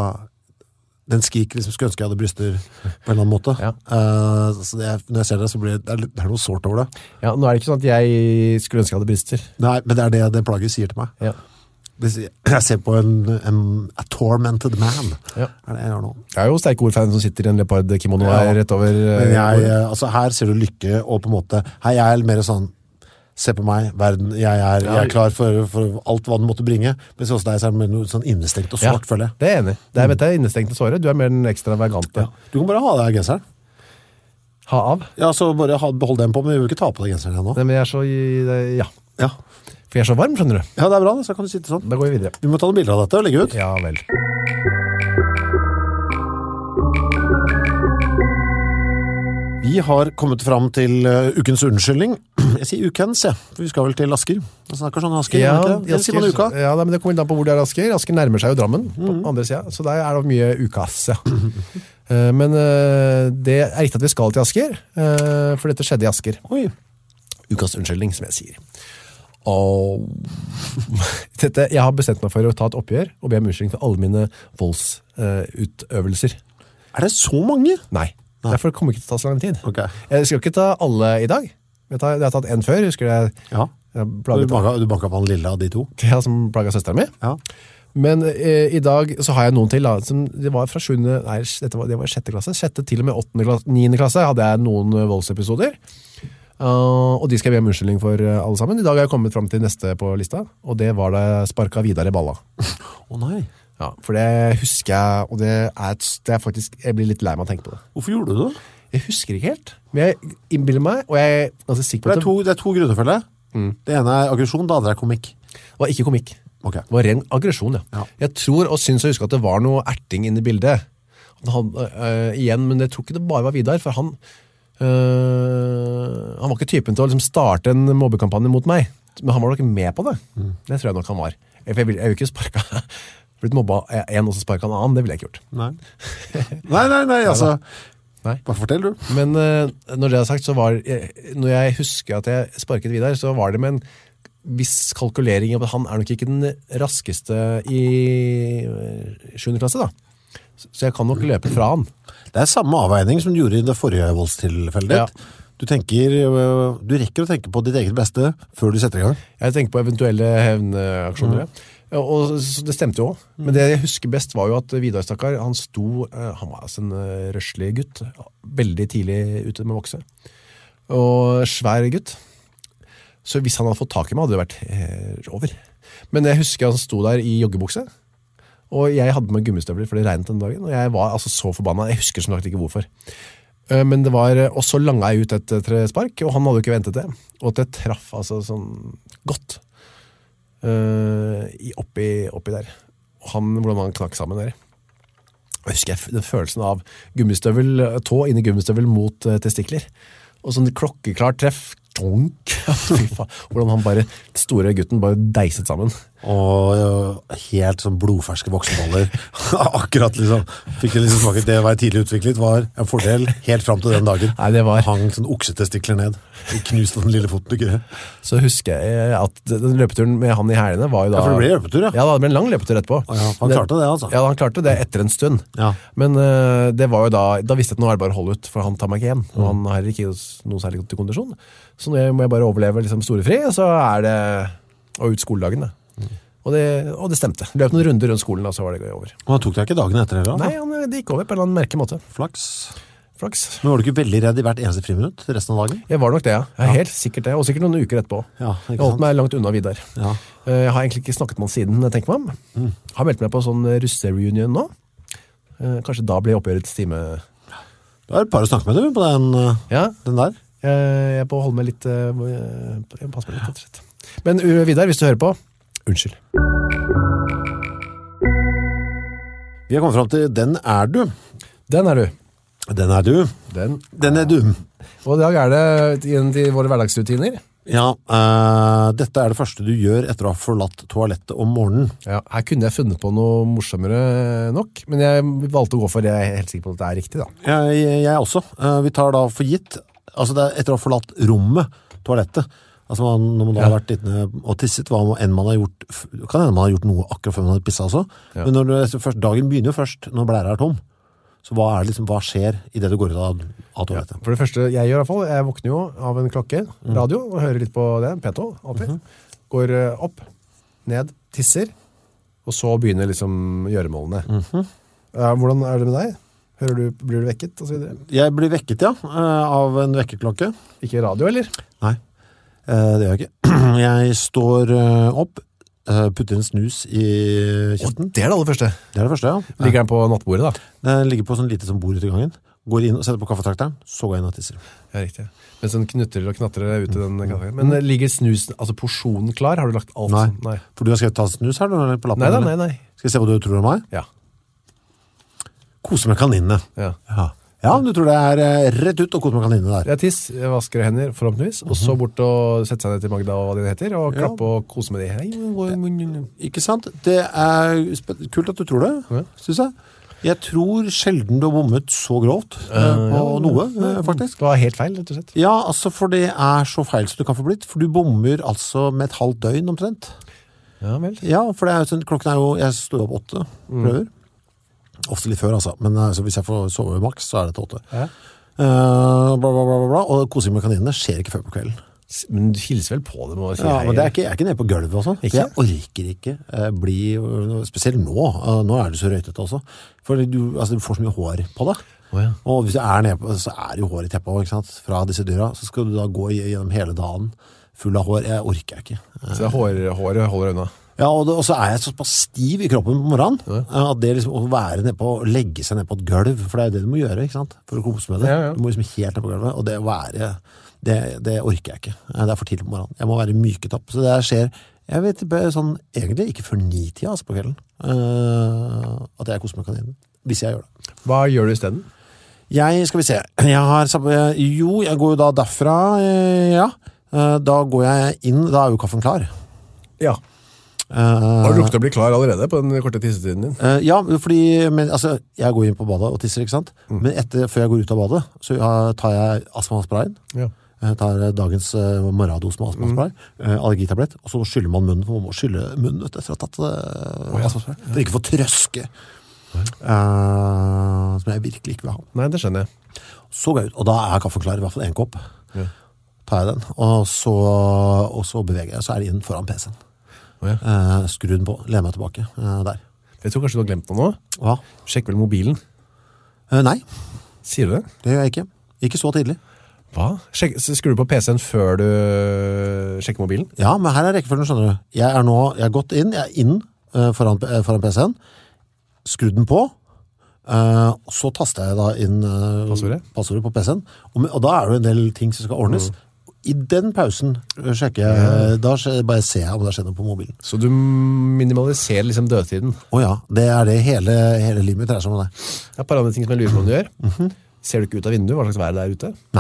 Den skriker liksom, skulle ønske jeg hadde bryster på en eller annen måte. Ja. Uh, så det, når jeg ser det, så blir det, det er noe sårt over det. Ja, nå er det ikke sånn at jeg skulle ønske jeg hadde bryster. Nei, men det er det det plagget sier til meg. Ja. Jeg ser på en, en a tormented man. Ja. Er det jeg gjør nå? Jeg er jo sterke ordfan som sitter i en leopard-kimono ja. Her rett over. Men jeg, altså her ser du lykke og på en måte, her er jeg mer sånn, se på meg, verden, jeg er, jeg er klar for, for alt hva den måtte bringe. Mens hos deg så er det noe sånn innestengt og svart, ja, føler jeg. Det er enig. Det er, vet jeg, innestengt og såret. Du er mer den ekstravagante. Ja. Du kan bare ha deg genseren. Ha av? Ja, så bare ha, behold den på, men vi vil ikke ta på deg genseren igjen nå. Nei, men jeg er så, ja. Ja. For jeg er så varm, skjønner du. Ja, det er bra, så kan du sitte sånn. Da går vi videre. Vi må ta noen bilder av dette og legge ut. Ja, vel. Vi har kommet fram til uh, ukens unnskyldning. Jeg sier ukens, ja. For vi skal vel til Asker. Jeg snakker sånn Asker, ja, ikke? Eller sier man uka? Ja, men det kommer inn an på hvor det er Asker. Asker nærmer seg jo Drammen, på mm. andre siden. Så der er det mye ukas, ja. uh, men uh, det er riktig at vi skal til Asker, uh, for dette skjedde i Asker. Oi. Ukas unnskyldning, som jeg sier. Og dette, jeg har bestemt meg for å ta et oppgjør og be om unnskyldning for alle mine voldsutøvelser. Uh, er det så mange? Nei. Derfor kommer det ikke til å ta så lang tid. Okay. Jeg skal ikke ta alle i dag. Jeg har, jeg har tatt en før, husker jeg. Ja. jeg du banket, banket på den lille av de to? Ja, som plaget søsteren min. Ja. Men eh, i dag så har jeg noen til. Da, som, det var fra sjuende, nei, dette var, det var sjette klasse. Sjette til og med åttende klasse, niende klasse hadde jeg noen voldsepisoder. Uh, og de skal jeg be om unnskyldning for uh, alle sammen. I dag har jeg kommet fram til neste på lista, og det var da jeg sparket Vidar i balla. Å oh, nei. Ja, for det husker jeg, og det er, et, det er faktisk, jeg blir litt lei meg å tenke på det. Hvorfor gjorde du det? Jeg husker ikke helt, men jeg innbiller meg, og jeg er ganske sikker på det. Er to, det er to grunner for det. Mm. Det ene er aggresjon, det andre er komikk. Det var ikke komikk. Okay. Det var ren aggresjon, ja. ja. Jeg tror og synes jeg husker at det var noe erting inne i bildet. Han, øh, igjen, men jeg tror ikke det bare var Vidar, for han, øh, han var ikke typen til å liksom starte en mobbekampanje mot meg, men han var nok med på det. Mm. Det tror jeg nok han var. Jeg, jeg, vil, jeg vil ikke sparke blitt mobba en og så sparket en annen, det ville jeg ikke gjort. Nei, nei, nei, nei altså nei. Bare fortell du. Men uh, når det er sagt, så var når jeg husker at jeg sparket Vidar, så var det med en viss kalkulering av at han er nok ikke den raskeste i sjuende klasse da. Så jeg kan nok løpe fra han. Det er samme avveining som du gjorde i det forrige voldstilfellet. Ja. Du tenker, du rekker å tenke på ditt eget beste før du setter i gang. Jeg tenker på eventuelle hevnaksjoner, ja. Mm. Og det stemte jo også. Men det jeg husker best var jo at Vidar Stakkar, han sto, han var altså en røslig gutt, veldig tidlig ute med vokse. Og svær gutt. Så hvis han hadde fått tak i meg, hadde det vært eh, over. Men jeg husker han sto der i joggebukse, og jeg hadde med gummistøvler, for det regnet den dagen, og jeg var altså så forbannet. Jeg husker som sagt ikke hvorfor. Men det var, og så langa jeg ut et trespark, og han hadde jo ikke ventet det. Og det traff altså sånn godt. Uh, oppi, oppi der og han, hvordan han knakk sammen der jeg husker jeg, den følelsen av gummistøvel, tå inn i gummistøvel mot uh, testikler og sånn klokkeklart treff donk, hvordan han bare store gutten bare deiset sammen og ja, helt sånn blodferske voksenballer akkurat liksom fikk det liksom smaket, det var tidlig utviklet var en fordel helt frem til den dagen. Nei, det var hang sånn oksetestikler ned knuste den lille foten ikke. Så husker jeg at den løpeturen med han i hælene var jo da ja, for det ble løpetur, ja. Ja, det ble en lang løpetur etterpå. Ah, ja, han klarte det, altså. Ja, han klarte det etter en stund. Ja. Men uh, det var jo da, da visste jeg at nå er det bare å holde ut, for han tar meg ikke hjem, og mm. han har ikke noe særlig til kondisjon. Så nå må jeg bare overleve liksom storefri, og så er det og ut skoledagen da. Mm. Og, det, og det stemte. Løp noen runder rundt skolen, og så var det gøy over. Og han tok deg ikke dagen etter, eller? Nei, han, det gikk over på en eller annen merke måte. Flaks. Flaks. Men var du ikke veldig redd i hvert eneste friminutt resten av dagen? Jeg var nok det, ja. Jeg er ja. Helt sikkert det, og sikkert noen uker etterpå. Ja, jeg holdt meg langt unna Vidar. Ja. Jeg har egentlig ikke snakket med han siden, jeg tenker meg om. Mm. Jeg har meldt meg på sånn russereunion nå. Kanskje da blir oppgjørets time. Du har et par å snakke med du på den, ja. Den der. Jeg er på å holde meg litt, jeg passer meg litt, rett og slett. Men Vidar, hvis du hører på, unnskyld. Vi har kommet frem til Den er du. Den er du. Den er du. Den, Den er du. Og i dag er det igjen til våre hverdagsrutiner. Ja, uh, dette er det første du gjør etter å ha forlatt toalettet om morgenen. Ja, her kunne jeg funnet på noe morsommere nok, men jeg valgte å gå for det. Jeg er helt sikker på at det er riktig da. Ja, jeg, jeg også. Uh, vi tar da for gitt, altså det er etter å ha forlatt rommet, toalettet. Altså man, når man da ja. Har vært inne og tisset, hva enn man har gjort, kan hende man har gjort noe akkurat før man har pisset også, ja. Men når det, først, dagen begynner jo først når blæra er tom. Så hva er det liksom, hva skjer i det du går ut av, av toalettet? Ja, for det første jeg gjør i hvert fall, jeg våkner jo av en klokke, radio, og hører litt på det, P to, alltid. Mm-hmm. Går opp, ned, tisser, og så begynner liksom gjøremålene. Mm-hmm. Hvordan er det med deg? Hører du, blir du vekket? Og så videre? Jeg blir vekket, ja, av en vekkerklokke. Ikke radio, eller? Nei. Uh, det gjør jeg ikke. Jeg står uh, opp, uh, putter en snus i kjeften. Og det er det aller første. Det er det første, ja. Ligger den på nattbordet da? Den ligger på sånn lite som bord ute i gangen. Går inn og setter på kaffetrakteren, så går jeg inn og tisser. Ja, riktig. Men sånn knutter og knatrer ut i den kaffen. Men mm. ligger snus, altså porsjonen klar? Har du lagt alt nei. sånn? Nei. For du har skrevet ta snus her, eller på lappen? Nei, da, nei, nei. Skal jeg se hva du tror om meg? Ja. Kose med kaninene. Ja. Ja. Ja, du tror det er uh, rett ut og kose med kaninene der. Ja, tiss, vasker hender, forhåpentligvis. Og så bort og sette seg ned til Magda og hva det heter, og klappe ja. og kose med de. Ikke sant? Det er kult at du tror det, ja. Synes jeg. Jeg tror sjelden du har bommet så grovt uh, på ja, noe, uh, faktisk. Det var helt feil, rett og slett. Ja, altså, for det er så feil som du kan få blitt. For du bommer altså med et halvt døgn omtrent. Ja, vel. Ja, for det er jo sånn, klokken er jo, jeg står opp åtte, prøver. Mm. Ofte litt før, altså. Men altså, hvis jeg får sove maks, så er det til åtte. Ja. Uh, bla, bla, bla, bla, bla. Og kosing med kaninene skjer ikke før på kvelden. Men du hilser vel på dem og sier ja, hei? Men det er ikke, jeg er ikke nede på gulvet også. Jeg orker ikke uh, bli, spesielt nå, uh, nå er du så røytete også. For du, altså, du får så mye hår på deg. Oh, ja. Og hvis du er nede på, så er det jo hår i teppet også, ikke sant? Fra disse dyra, så skal du da gå gjennom hele dagen full av hår. Jeg orker ikke. Uh, så hår, håret holder unna? Ja, og, det, og så er jeg såpass stiv i kroppen på morgenen, ja. At det liksom å være nede på, legge seg ned på et gulv, for det er det du må gjøre, ikke sant? For å kose med det. Ja, ja. Du må liksom helt ned på gulvet, og det å være... Det, det orker jeg ikke. Det er for tidlig på morgenen. Jeg må være myket opp. Så det skjer, jeg vet sånn, egentlig ikke før ni-tida altså på kvelden, uh, at jeg koser med kaninen. Hvis jeg gjør det. Hva gjør du i stedet? Jeg, skal vi se, jeg har, jo, jeg går jo da derfra, ja. Uh, da går jeg inn, da er jo kaffen klar. Ja. Uh, har du lukket å bli klar allerede på den korte tissetiden din? Uh, ja, fordi men, altså, jeg går inn på badet og tisser, ikke sant? Mm. Men etter, før jeg går ut av badet, så uh, tar jeg astmasprayen. Ja. Jeg tar dagens uh, morgendos med astmaspray, mm. uh, allergitablett, og så skyller man munnen, for man må skylle munnen etter at tatt uh, oh, ja. astmaspray. For ikke få trøske, uh, som jeg virkelig ikke vil ha. Nei, det skjønner jeg. Så går jeg ut, og da er kaffen klar, i hvert fall en kopp. Ja. Tar jeg den, og så, og så beveger jeg, så er det inn foran P C-en. Oh, ja. uh, skru den på, le meg tilbake uh, der. Jeg tror kanskje du har glemt noe nå. Hva? Sjekk vel mobilen? Uh, nei. Sier du det? Det gjør jeg ikke. Ikke så tidlig. Hva? Sjek, skrur du på P C-en før du sjekker mobilen? Ja, men her er rekkefølgen, skjønner du. Jeg er nå, jeg har gått inn, jeg er inn uh, foran, uh, foran P C-en, skrudd den på, uh, og så taster jeg da inn uh, passordet? passordet på P C-en, og, og da er det en del ting som skal ordnes. Mm. I den pausen sjekker jeg, ja. Da bare ser jeg om det skjer noe på mobilen. Så du minimaliserer liksom dødtiden? Åja, det er det hele, hele livet mitt er som det. Ja, et par andre ting som jeg lurer på om du gjør. Mm-hmm. Ser du ikke ut av vinduet? Hva slags vær det er ute? Nei.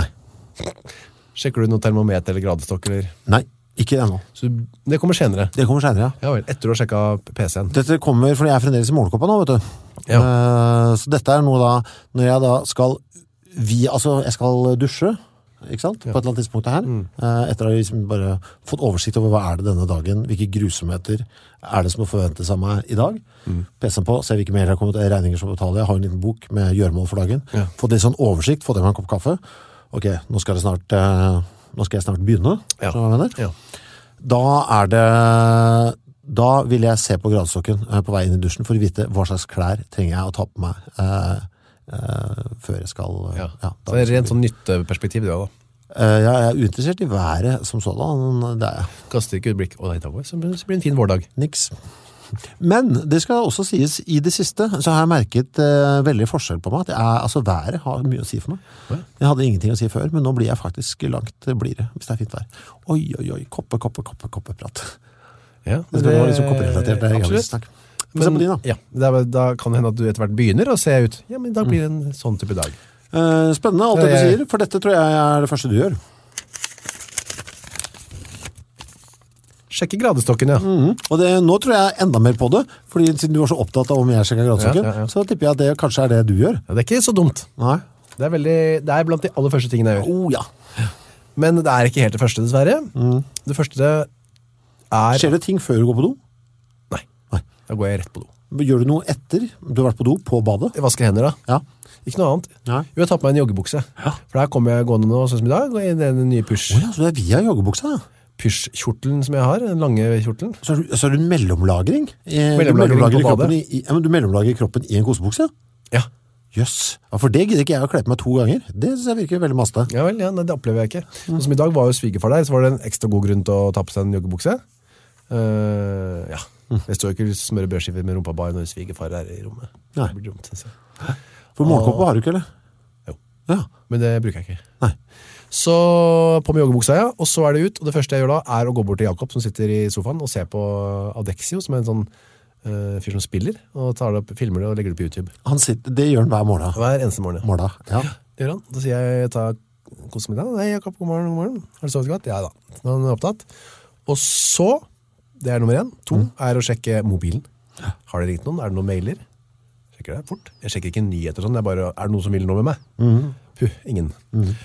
Sjekker du noe termometer eller gradestokk? Eller? Nei, ikke ennå. Så det kommer senere? Det kommer senere, ja. Ja vel, etter du har sjekket P C-en? Dette kommer, fordi jeg er fremdeles i morgenkåpa nå, vet du. Ja. Uh, så dette er noe da, når jeg da skal, vi, altså jeg skal dusje, ikke sant? Ja. På et eller annet tidspunkt her, mm. uh, etter å ha liksom bare fått oversikt over hva er det denne dagen, hvilke grusomheter er det som må forventes av meg i dag. Mm. P C-en på, ser hvilke mer jeg har kommet, regninger som betaler, jeg har en liten bok med gjøremål for dagen. Ja. Få det sånn oversikt, få det med en kopp kaffe. Ok, nå skal, det snart, uh, nå skal jeg snart begynne, ja. Så jeg mener. Ja. Da er det, da vil jeg se på gradestokken uh, på vei inn i dusjen for å vite hva slags klær trenger jeg å ta på meg uh, Uh, før jeg skal uh, ja. Ja, så det er rent sånn nytteperspektiv det da? Uh, ja, jeg er uinteressert i været som sådan, det er jeg. Kaster ikke et blikk, å, det er så blir det en fin vårdag. Niks. Men det skal også sies, i det siste så har jeg merket uh, veldig forskjell på meg, at jeg, altså været har mye å si for meg. Ja. Jeg hadde ingenting å si før, men nå blir jeg faktisk langt blidere, hvis det er fint vær. Oi, oi, oi, koppe, koppe, koppe, koppe, prat. Ja, det, det var liksom kopperelatert, det er absolutt snakk. Men, din, da. Ja, da, da kan det hende at du etter hvert begynner å se ut. Ja, men da blir det en sånn type dag. Uh, spennende alt det du sier, for dette tror jeg er det første du gjør. Sjekke gradestokken, ja. Mm-hmm. Og det, nå tror jeg enda mer på det, fordi siden du var så opptatt av om jeg sjekker gradestokken, ja, ja, ja. Så tipper jeg at det kanskje er det du gjør. Ja, det er ikke så dumt. Nei. Det er, veldig, det er blant de aller første tingene jeg gjør. Oh, ja. Men det er ikke helt det første, dessverre. Mm. Det første er... Skjer det ting før du går på do? Da går jeg rett på do. Gjør du noe etter du har vært på do på badet? Jeg vasker hender da. Ja. Ikke noe annet. Ja. Jo, jeg tar på meg en joggebukse. Ja. For der kommer jeg gående nå, sånn som i dag, og i den nye push. Oh ja, så det er via joggebuksa, ja. Push-kjortelen som jeg har, den lange kjortelen. Så er du, så er du en mellomlagring? Mellomlagring, mellomlagring du på badet. I, ja, men du mellomlager kroppen i en kosebukse? Ja. Jøss. Ja, for det gidder ikke jeg å kle på meg to ganger. Det synes jeg virker veldig maste. Ja vel, ja, nei, det opplever jeg ikke. Sånn som i dag var jo svigerfar der, så var det en ekstra god grunn til å ta på seg en joggebukse. Uh, ja, jeg står jo ikke smøre brødskiver med rumpa bare når svigerfar er i rommet. Nei. Det blir dumt, synes jeg. For morgenkåpe har du ikke, eller? Jo. Ja. Men det bruker jeg ikke. Nei. Så på med joggebuksa, ja, og så er det ut, og det første jeg gjør da er å gå bort til Jakob som sitter i sofaen og ser på Adexio, som er en sånn uh, fyr som spiller, og tar det opp, filmer det og legger det på YouTube. Han sitter, det gjør han hver morgen. Hver eneste morgen. Morgen, ja. Det gjør han. Da sier jeg, ta kosemiddag. Nei, Jakob, god morgen, god morgen. Har du sovet godt? Ja da. Nå er han opptatt. Og så, det er nummer én. To mm. er å sjekke mobilen. Har det ringt noen? Er det noen mailer? Sjekker det fort. Jeg sjekker ikke nyheter sånn, det er bare, er det noen som vil noe med meg? Mm. Puh, ingen. Mm.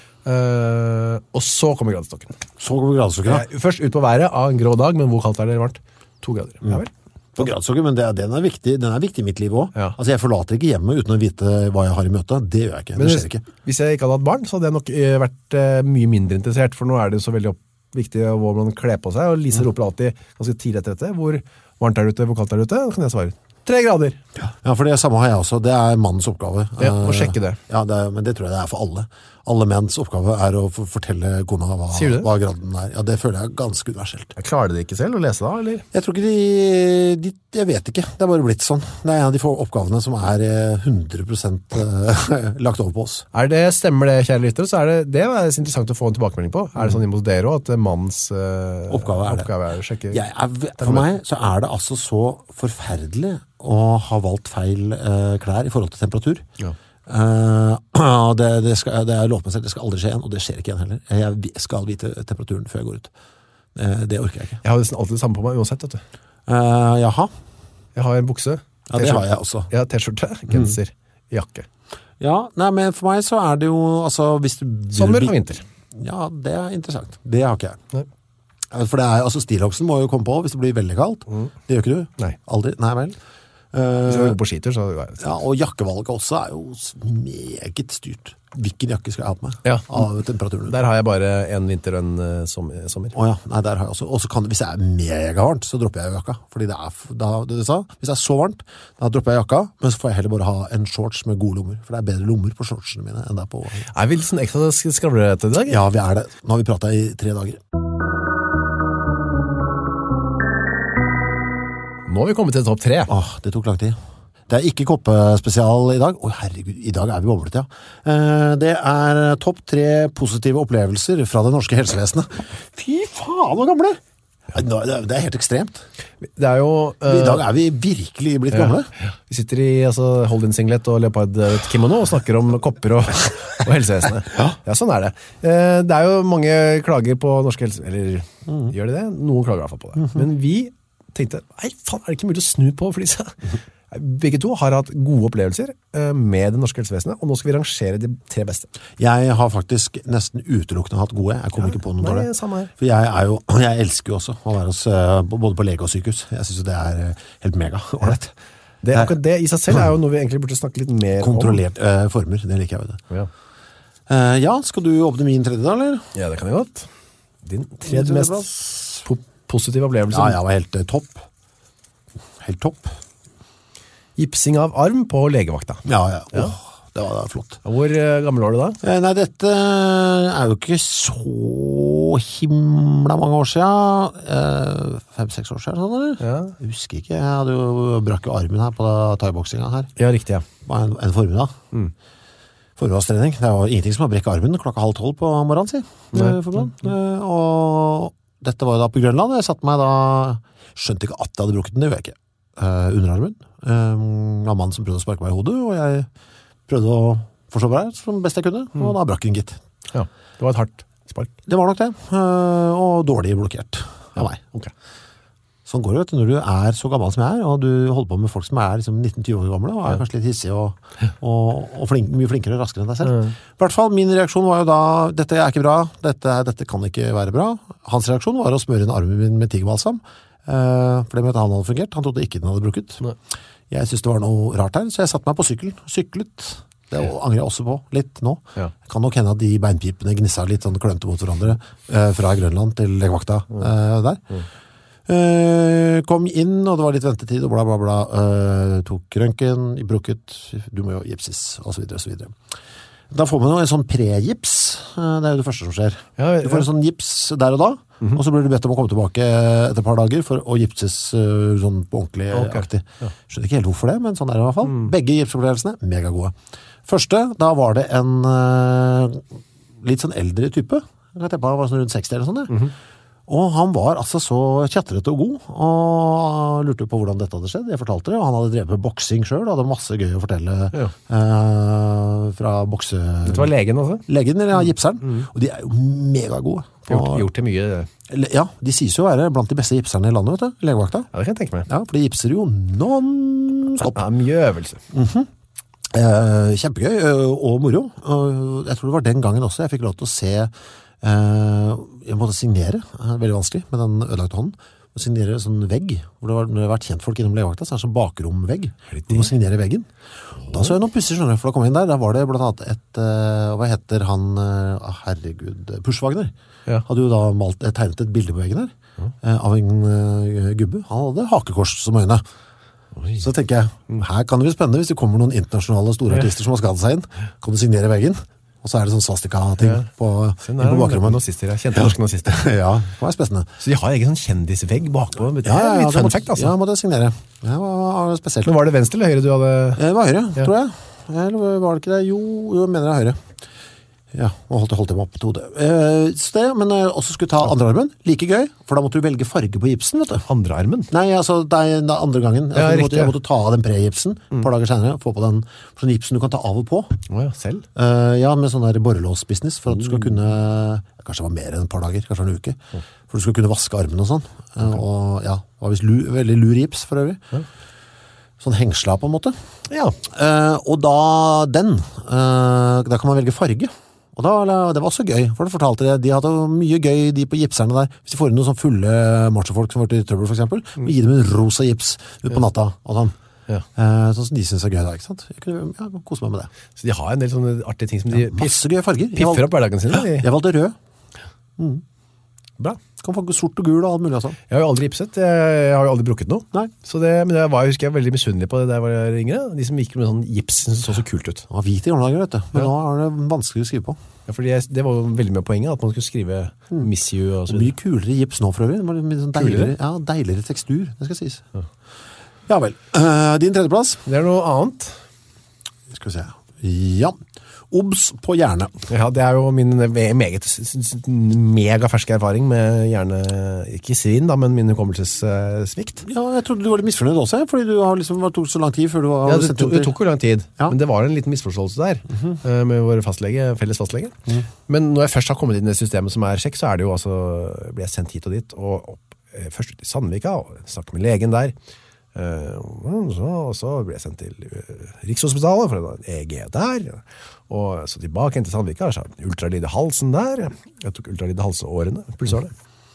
Uh, og så kommer gradestokken. Så kommer gradestokken, ja. Uh, først ut på været av en grå dag, men hvor kaldt er det varmt? To grader. Mm. Ja vel. På gradestokken, men det, den, er viktig, den er viktig i mitt liv også. Ja. Altså, jeg forlater ikke hjemme uten å vite hva jeg har i møte. Det gjør jeg ikke. Men det skjer ikke. Hvis jeg ikke hadde hatt barn, så hadde jeg nok vært uh, mye mindre interessert, for nå er det så veldig opp, viktig hvor man kler på seg, og Lise roper alltid ganske tidlig etter dette. Hvor varmt er det ute, hvor kaldt er det ute? Da kan jeg svare. Tre grader. Ja, for det samme har jeg også. Det er mannens oppgave. Ja, å sjekke det. Ja, det er, men det tror jeg det er for alle. Alle menns oppgave er å fortelle kona hva, hva graden er. Ja, det føler jeg ganske universelt. Jeg klarer det ikke selv å lese da, eller? Jeg tror ikke de, de... Jeg vet ikke. Det er bare blitt sånn. Det er en av de få oppgavene som er hundre prosent lagt over på oss. Er det, stemmer det, kjære lyttere, så er det, det er interessant å få en tilbakemelding på. Er det sånn hos dere også, at mannens uh, oppgave er det? Oppgave er å sjekke, jeg er, for meg så er det altså så forferdelig å ha valgt feil uh, klær i forhold til temperatur. Ja. Uh, det, det, skal, det er lov med selv, det skal aldri skje igjen, og det skjer ikke igjen heller. Jeg skal vite temperaturen før jeg går ut. Uh, det orker jeg ikke. Jeg har nesten alltid det samme på meg uansett, vet du. Uh, jaha. Jeg har en bukse. Ja, det har jeg også. Jeg har t-skjorte, genser, mm. jakke. Ja, nei, men for meg så er det jo, altså, hvis du... Sommer og vinter. Ja, det er interessant. Det har ikke jeg. Nei. For det er, altså, stilhoksen må jo komme på hvis det blir veldig kaldt. Mm. Det gjør ikke du? Nei. Aldri? Nei vel? Hvis jeg går på skitur, så... Ja, og jakkevalget også er jo meget styrt. Hvilken jakke skal jeg ha på meg? Ja. Av temperaturen. Der har jeg bare en vinter og en uh, sommer. Åja, nei, der har jeg også. Og så kan det, hvis det er mega varmt, så dropper jeg jo jakka. Fordi det er, da, det du sa, hvis det er så varmt, da dropper jeg jakka, men så får jeg heller bare ha en shorts med gode lommer. For det er bedre lommer på shortsene mine enn der på... Er vi litt sånn ekstra skravlete i dag? Ja, vi er det. Nå har vi pratet i tre dager. Nå har vi kommet til topp tre. Åh, det tok lang tid. Det er ikke koppespesial i dag. Åh, herregud, i dag er vi boblet, ja. Eh, det er topp tre positive opplevelser fra det norske helsevesenet. Fy faen, hvor gamle! Det er helt ekstremt. Det er jo... Uh, I dag er vi virkelig blitt gamle. Ja. Vi sitter i altså, hold-in-singlet og leopard-kimono og snakker om kopper og, og helsevesenet. Ja. Ja, sånn er det. Uh, det er jo mange klager på norske helse... Eller mm. gjør de det? Noen klager i hvert fall på det. Mm-hmm. Men vi tenkte, nei, faen, er det ikke mulig å snu på flisa? Begge to har hatt gode opplevelser med det norske helsevesenet, og nå skal vi rangere de tre beste. Jeg har faktisk nesten utelukkende hatt gode. Jeg kommer ja, ikke på noen nei, dårlige. Samme her. For jeg er jo, jeg elsker jo også å være hos, både på lege og sykehus. Jeg synes jo det er helt mega. Right? Det, akkurat det i seg selv er jo noe vi egentlig burde snakke litt mer kontrollert, om. Kontrollert uh, former, det liker jeg jo det. Ja. Uh, ja, skal du åpne min tredje da, eller? Ja, det kan jeg godt. Din tredje mest po positive opplevelse. Ja, jeg var helt uh, topp. Helt topp. Gipsing av arm på legevakta. Ja, ja. ja. Åh, det var da flott. Hvor uh, gammel var du da? Eh, nei, dette er jo ikke så himla mange år siden. Eh, Fem-seks år siden, sånn, eller? Ja. Jeg husker ikke. Jeg hadde jo brakk jo armen her på thai-boksingen her. Ja, riktig, ja. Bare en, en formiddag. Mm. Formiddagstrening. Det var ingenting som å brekke armen klokka halv tolv på morgenen, si. Mm. Eh, og dette var jo da på Grønland. Jeg satt meg da... Skjønte ikke at jeg hadde brukket den, det gjør jeg ikke. Uh, underarmen. Um, av mannen som prøvde å sparke meg i hodet, og jeg prøvde å forstå meg som best jeg kunne, mm. og da brakk den, gitt. Ja, det var et hardt spark. Det var nok det, uh, og dårlig blokkert av meg. Okay. Sånn går det, vet du, når du er så gammel som jeg er, og du holder på med folk som er liksom nitten til tjue år gamle, og er ja. kanskje litt hissig og, og, og flink, mye flinkere og raskere enn deg selv. Mm. I hvert fall, min reaksjon var jo da, dette er ikke bra, dette, dette kan ikke være bra. Hans reaksjon var å smøre inn armen min med tigerbalsam. Uh, for det med at han hadde fungert. Han trodde ikke den hadde brukket. Nei. Jeg synes det var noe rart her, så jeg satte meg på sykkelen. Syklet. Det angrer jeg også på litt nå. Ja. Kan nok hende at de beinpipene gnissa litt sånn klønte mot hverandre uh, fra Grønland til legevakta uh, der. Mm. Uh, kom inn, og det var litt ventetid, og bla bla bla. Uh, tok røntgen, brukket, du må jo gipses, og så videre, og så videre. Da får man jo en sånn pre-gips, uh, det er jo det første som skjer. Ja, ja. Du får en sånn gips der og da, mm-hmm. og så blir du bedt om å komme tilbake etter et par dager for å gipses uh, sånn på ordentlig okay. aktig. Ja. Skjønner ikke helt hvorfor det, men sånn er det i hvert fall. Mm. Begge gipsopplevelsene, megagode. Første, da var det en uh, litt sånn eldre type. Jeg kan tenke på, han var sånn rundt seksti eller sånn, mm-hmm. Og han var altså så tjattrete og god, og lurte på hvordan dette hadde skjedd. Jeg fortalte det, og han hadde drevet med boksing selv, og hadde masse gøy å fortelle ja. eh, fra bokse... Dette var legen også? Legen, eller ja, gipseren. Mm. Og de er jo megagode. De har gjort, gjort det mye. Ja, de sies jo å være blant de beste gipserne i landet, vet du, legevakta. Ja, det kan jeg tenke meg. Ja, for de gipser jo non-stop. Ja, mye øvelse. Mhm. Eh, kjempegøy og moro. Og jeg tror det var den gangen også jeg fikk lov til å se Uh, jeg måtte signere, uh, veldig vanskelig med den ødelagte hånden, å signere en sånn vegg, hvor det, var, når det har vært kjent folk innom legevakta, så er det sånn bakromvegg, du må signere veggen. Og da så jeg noen pusser, skjønner du, for da kom jeg inn der, da var det blant annet et, uh, hva heter han, uh, herregud, Pushwagner, ja. Hadde jo da malt, tegnet et bilde på veggen der, uh, av en uh, gubbe, han hadde hakekors som øyne. Oi. Så tenker jeg, her kan det bli spennende hvis det kommer noen internasjonale store artister som har skadet seg inn, kan du signere veggen? Og så er det sånn svastika-ting ja. på, på bakrommet. Nazister, ja. Kjente norske nazister. Ja, det var spennende. Så de har egen sånn kjendisvegg bakpå. Det ja, ja, ja, litt fun fact, altså. Ja, måtte jeg signere. Det var spesielt. Men var det venstre eller høyre du hadde? Det var høyre, ja. Tror jeg. Eller var det ikke det? Jo, jo jeg mener det er høyre. Ja, og holdt, holdt jeg meg opp på hodet. Eh, så det, men jeg også skulle ta andre armen. Like gøy, for da måtte du velge farge på gipsen, vet du. Andre armen? Nei, altså, det er den andre gangen. Ja, altså, riktig, måtte, jeg måtte ta av den pre-gipsen, et mm. par dager senere, få på den sånn gipsen du kan ta av og på. Å ja, selv? Eh, ja, med sånn der borrelås-business, for at du skal kunne, kanskje det var mer enn et par dager, kanskje en uke, mm. for du skal kunne vaske armen og sånn. Eh, og ja, det var visst lu, veldig lur gips for øvrig. Ja. Sånn hengsla på en måte. Ja. Eh, og da den, eh, da kan man velge farge. Og da, det var også gøy, for det fortalte de, de hadde mye gøy, de på gipserne der. Hvis de får inn noen sånn fulle machofolk som var til trøbbel, for eksempel, mm. gi dem en rosa gips ut på natta, og sånn. Ja. Eh, sånn som de synes er gøy da, ikke sant? Jeg kunne ja, kose meg med det. Så de har en del sånne artige ting som de ja, masse gøye farger. Piffer opp hverdagen sin? Ja, jeg valgte rød. Mm. Bra. Kan få sort og gul og alt mulig altså. Jeg har jo aldri gipset, jeg, jeg har jo aldri brukket noe. Nei. Så det, men jeg var, husker jeg, veldig misunnelig på det der var jeg yngre. De som gikk med sånn gips synes så så kult ut. Det var hvit i gamle dager, vet du. Men ja. Nå er det vanskelig å skrive på. Ja, fordi jeg, det var jo veldig mye poenget, at man skulle skrive mm. miss you og så videre. Mye kulere gips nå for øvrig. Det var litt sånn deiligere, ja, deiligere tekstur, det skal sies. Ja, ja vel. Uh, din tredjeplass? Det er noe annet. Skal vi se. Ja. Obs på hjerne. Ja, det er jo min meget megaferske erfaring med hjerne, ikke svinn da, men min hukommelsessvikt. Ja, jeg trodde du var litt misfornøyd også, fordi du har liksom vært så lang tid før du var... Ja, det, to, det tok jo lang tid, ja. Men det var en liten misforståelse der, mm-hmm. med vår fastlege, felles fastlege. Mm. Men når jeg først har kommet inn i det systemet som er sjekk, så er det jo altså, blir jeg sendt hit og dit, og opp, først ut i Sandvika, og snakker med legen der, Uh, så, og så ble jeg sendt til uh, Rikshospitalet for en E G der og så tilbake inn til Sandvika så ultralyd i halsen der jeg tok ultralyd i halsårene pulsårene.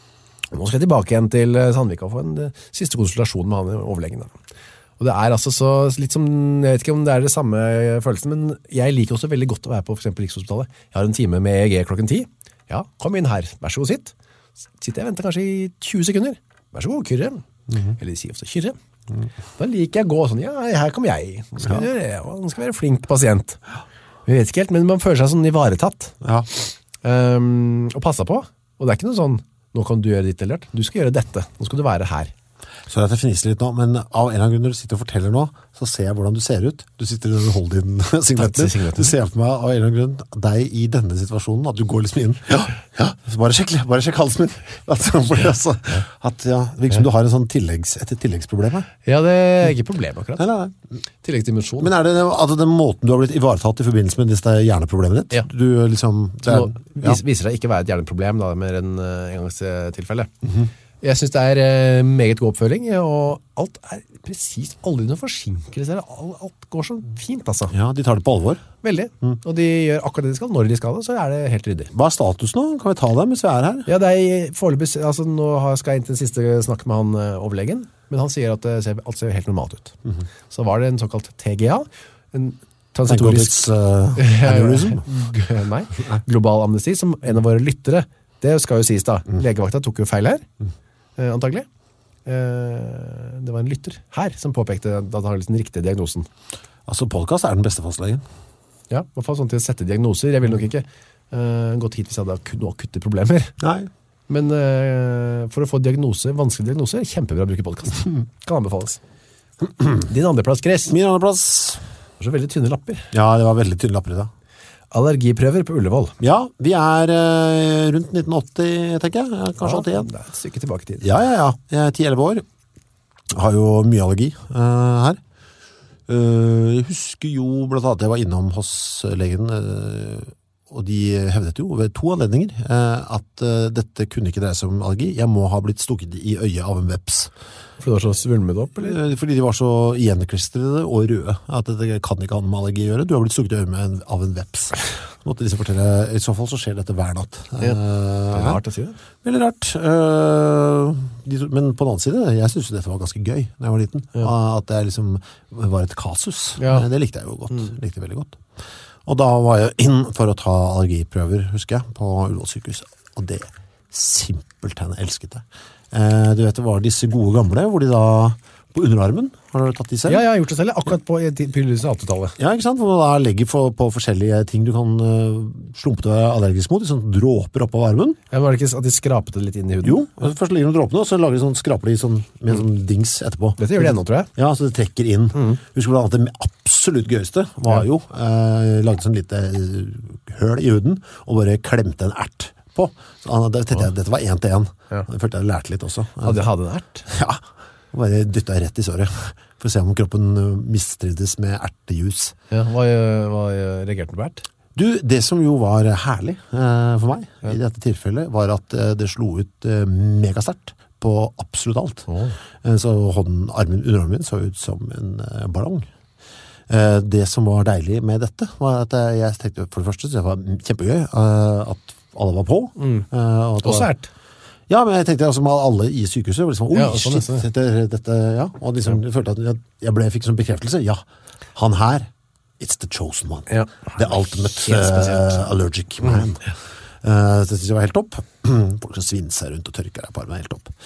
Og nå skal jeg tilbake igjen til Sandvika og få en uh, siste konsultasjon med han overlegen der. Og det er altså så litt som, jeg vet ikke om det er det samme følelsen, men jeg liker også veldig godt å være på for eksempel Rikshospitalet. Jeg har en time med E G klokken ti. Ja, kom inn her, vær så god, sitt. Sitter jeg og venter kanskje i tjue sekunder. Vær så god, Kyrre. Mm-hmm. Eller de sier ofte Kyrre. Mm. Da liker jeg å gå sånn, ja, her kommer jeg. Nå skal jeg gjøre, ja, nå skal jeg være flink pasient. Vi vet ikke helt, men man føler seg sånn ivaretatt. Ja. Um, og passer på. Og det er ikke noe sånn, nå kan du gjøre ditt eller du skal gjøre dette. Nå skal du være her. Så at jeg fniser litt nå, men av en eller annen grunn når du sitter og forteller nå, så ser jeg hvordan du ser ut. Du sitter og holder din signetten. Du ser på meg av en eller annen grunn deg i denne situasjonen, at du går liksom inn. Ja, ja, bare sjekk, bare sjekk halsen min. At, altså, at ja, det virker som du har en sånn tilleggs, et tilleggsproblem her. Ja, det er ikke problem akkurat. Nei, nei. Tilleggsdimensjon. Men er det altså, den måten du har blitt ivaretatt i forbindelse med dette hjerneproblemet ditt? Ja. Du liksom... Det er, ja. Viser deg ikke å være et hjerneproblem da, med en uh, engangstilfelle. Mhm. Jeg synes det er eh, meget god oppfølging, og alt er precis, aldri noen forsinkelser, alt, alt går så fint, altså. Ja, de tar det på alvor. Veldig, mm. og de gjør akkurat det de skal, når de skal det, så er det helt ryddig. Hva er status nå? Kan vi ta det mens vi er her? Ja, det er foreløpig, altså nå skal jeg inn til den siste snakk med han uh, overlegen, men han sier at det ser, alt ser helt normalt ut. Mm-hmm. Så var det en såkalt T G A, en transektorisk uh, aneurysm. Nei, global amnesti, som en av våre lyttere, det skal jo sies da, mm. legevakta tok jo feil her. Mm. Uh, antagelig. eh, det var en lytter her som påpekte at han har den riktige diagnosen. Altså, podcast er den beste fastlegen. Ja, i hvert fall sånn til å sette diagnoser. Jeg ville nok ikke uh, gått hit hvis jeg hadde noe akutte problemer. Nei. Men uh, for å få diagnoser, vanskelige diagnoser, kjempebra å bruke podcast. Kan anbefales. Din andreplass, Chris. Min andreplass. Det var så veldig tynne lapper. Ja, det var veldig tynne lapper i dag. Allergiprøver på Ullevål. Ja, vi er uh, rundt nitten åtti, tenker jeg. Kanskje ja, åttien. Det er et stykke tilbake i tid. Ja, ja, ja. Jeg er ti elleve år. Har jo mye allergi uh, her. Uh, jeg husker jo blant annet jeg var innom hos legen, uh, og de hevdet jo ved to anledninger uh, at uh, dette kunne ikke dreie seg om allergi. Jeg må ha blitt stukket i øyet av en veps. Fordi du var så svulmet opp, eller? Uh, fordi de var så gjenklistrede og røde, at dette kan ikke ha med allergi å gjøre. Du har blitt stukket i øyet med en, av en veps. Måtte de fortelle, i så fall så skjer dette hver natt. Ja. Det er rart å si det. Veldig rart. Uh, de, men på den annen side, jeg synes dette var ganske gøy da jeg var liten. Ja. At det liksom var et kasus. Ja. Det likte jeg jo godt. Mm. Likte jeg veldig godt. Og da var jeg inn for å ta allergiprøver, husker jeg, på Ullevål sykehus. Og det simpelthen elsket jeg. Uh, du vet, det var disse gode gamle, hvor de da på underarmen, har du tatt de selv? Ja, jeg har gjort det selv, akkurat på åttitallet. Ja, ikke sant? Hvor man da legger for, på forskjellige ting du kan uh, slumpe til å være allergisk mot, sånn dråper opp av armen. Ja, men var det ikke at de skrapet det litt inn i huden? Jo, først legger de dråpene, og så lager de sånn, skraper de sånn, med en sånn dings etterpå. Dette gjør de ennå, tror jeg. Ja, så det trekker inn. Mm. Husker blant annet det absolutt gøyeste var jo, uh, lagde sånn lite høl i huden, og bare klemte en ert på. Så det, dette, dette var en til en. Ja. Jeg følte jeg lærte litt også. Hadde jeg hadde en ert? Ja. Og bare dyttet rett i såret for å se om kroppen mistrides med ertejus. Ja, hva, hva reagerte du på ert? Du, det som jo var herlig eh, for meg ja. I dette tilfellet var at eh, det slo ut eh, megastert på absolutt alt. Oh. Eh, så hånden, armen, underarmen min så ut som en eh, ballong. Eh, det som var deilig med dette var at eh, jeg tenkte for det første, så det var kjempegøy eh, at alle var på. Mm. Eh, og at også ert. Ja, men jeg tenkte altså med alle i sykehuset, var liksom, oi, ja, shit, dette, dette, ja, og liksom, jeg følte at jeg, jeg ble, fikk sånn bekreftelse, ja, han her, it's the chosen one, ja. The ultimate uh, allergic man. Mm. Ja. Uh, det synes jeg var helt topp. Folk som svinner seg rundt og tørker deg på armen, helt topp.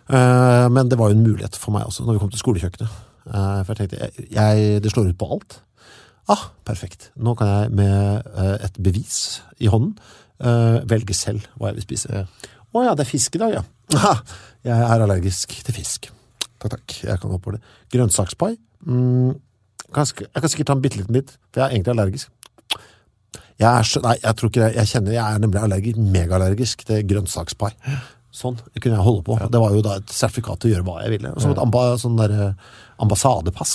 Uh, men det var jo en mulighet for meg også, når vi kom til skolekjøkkenet. Uh, for jeg tenkte, jeg, jeg, det slår ut på alt. Ah, perfekt. Nå kan jeg med uh, et bevis i hånden uh, velge selv hva jeg vil spise. Ja. Å ja, det er fisk i dag, ja. Aha, jeg er allergisk til fisk. Takk, takk. Jeg kan hoppe på det. Grønnsakspai. Mm, kan, jeg kan sikkert ta en bitteliten bit, for jeg er egentlig allergisk. Jeg er så, nei, jeg tror ikke det. Jeg kjenner, jeg er nemlig allergisk, megaallergisk til grønnsakspai. Sånn, det kunne jeg holde på. Det var jo da et sertifikat til å gjøre hva jeg ville. Som et amba, sånn der ambassadepass.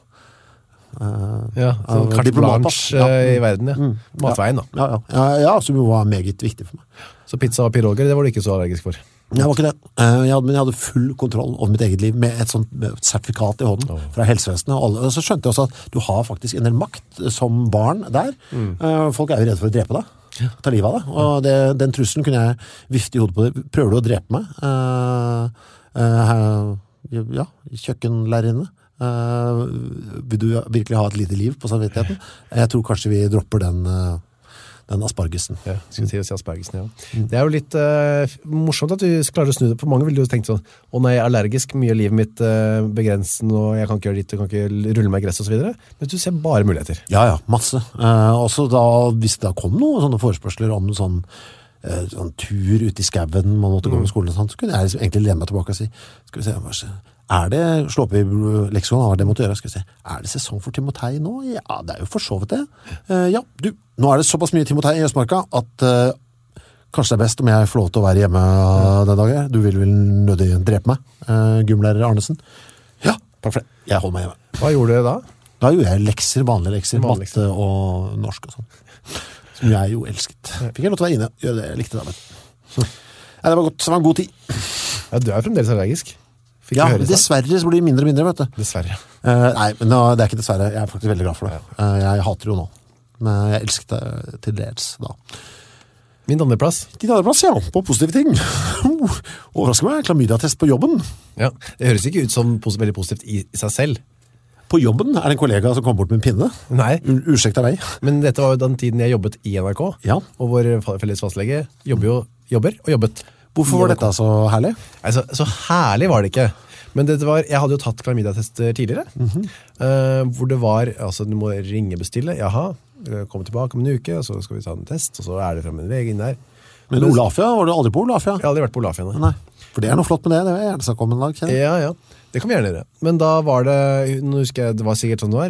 Uh, ja, sånn carte blanche ja. I verden, ja. Mm. Matveien, da. Ja, ja, ja. Ja, som jo var meget viktig for meg. Så pizza og piroger, det var du ikke så allergisk for? Jeg var ikke det. Jeg hadde, men jeg hadde full kontroll over mitt eget liv med et sånt sertifikat i hånden oh. fra helsevesenet. Og, alle, og så skjønte jeg også at du har faktisk en del makt som barn der. Mm. Folk er jo redde for å drepe deg. Ja. Ta livet av deg. Og det, den trusselen kunne jeg vifte i hodet på det. Prøver du å drepe meg? Uh, uh, ja, kjøkkenlærerinne. Uh, vil du virkelig ha et lite liv på samvittigheten? Jeg tror kanskje vi dropper den... Uh, den aspargesen. Ja, skulle til å si aspargesen, ja. Mm. Det er jo litt uh, morsomt at du klarer å snu det. For mange ville jo tenkt sånn, å nei, jeg er allergisk, mye av livet mitt uh, begrensen, og jeg kan ikke gjøre ditt, og kan ikke rulle meg i gress og så videre. Men du ser bare muligheter. Ja, ja, masse. Uh, også da, hvis det da kom noen sånne forespørsler om sånn, uh, sånn tur ut i skaven, man måtte gå med skolen og sånn, så kunne jeg liksom egentlig lene meg tilbake og si, skal vi se, hva er det? Er det, slå opp i leksikon, hva det måtte gjøre, skal vi se, er det sesong for timotei nå? Ja, det er jo for så vidt det. Uh, ja, du, nå er det såpass mye timotei i Østmarka, at uh, kanskje det er best om jeg får lov til å være hjemme uh, den dagen. Du vil vel nødig drepe meg, uh, gymlærer Arnesen. Ja, takk for det. Jeg holder meg hjemme. Hva gjorde du da? Da gjorde jeg lekser, vanlige lekser, Vanlig. matte og norsk og sånn. Som jeg jo elsket. Fikk jeg lov til å være inne, gjøre det jeg likte da, men. Ja, det var godt, det var en god tid. Ja, du er fremdeles allergisk. Fikk ja, dessverre så blir det mindre og mindre, vet du. Dessverre. Uh, nei, men no, det er ikke dessverre. Jeg er faktisk veldig glad for det. Uh, jeg hater det jo nå. Men jeg elsket det til dels da. Min andreplass? Din andreplass, ja. På positive ting. Uh, overrasker meg. Klamydia-test på jobben. Ja, det høres ikke ut som pos- veldig positivt i, i seg selv. På jobben er det en kollega som kom bort med en pinne. Nei. Ursäkta meg. Men dette var jo den tiden jeg jobbet i N R K. Ja. Og vår felles fastlege jobber jo, jobber og jobbet. Hvorfor var dette så herlig? Altså, så herlig var det ikke. Men det var, jeg hadde jo tatt klamydia-tester tidligere, Mhm. eh, hvor det var, altså du må ringe bestille, jaha, komme tilbake om en uke, og så skal vi ta en test, og så er det frem en veg inn der. Men Olafia, var du aldri på Olafia? Jeg har aldri vært på Olafia. Nei, for det er noe flott med det, det vil jeg gjerne snakke om en dag, kjenner jeg. Ja, ja, det kan vi gjerne gjøre. Men da var det, nå husker jeg, det var sikkert sånn det var,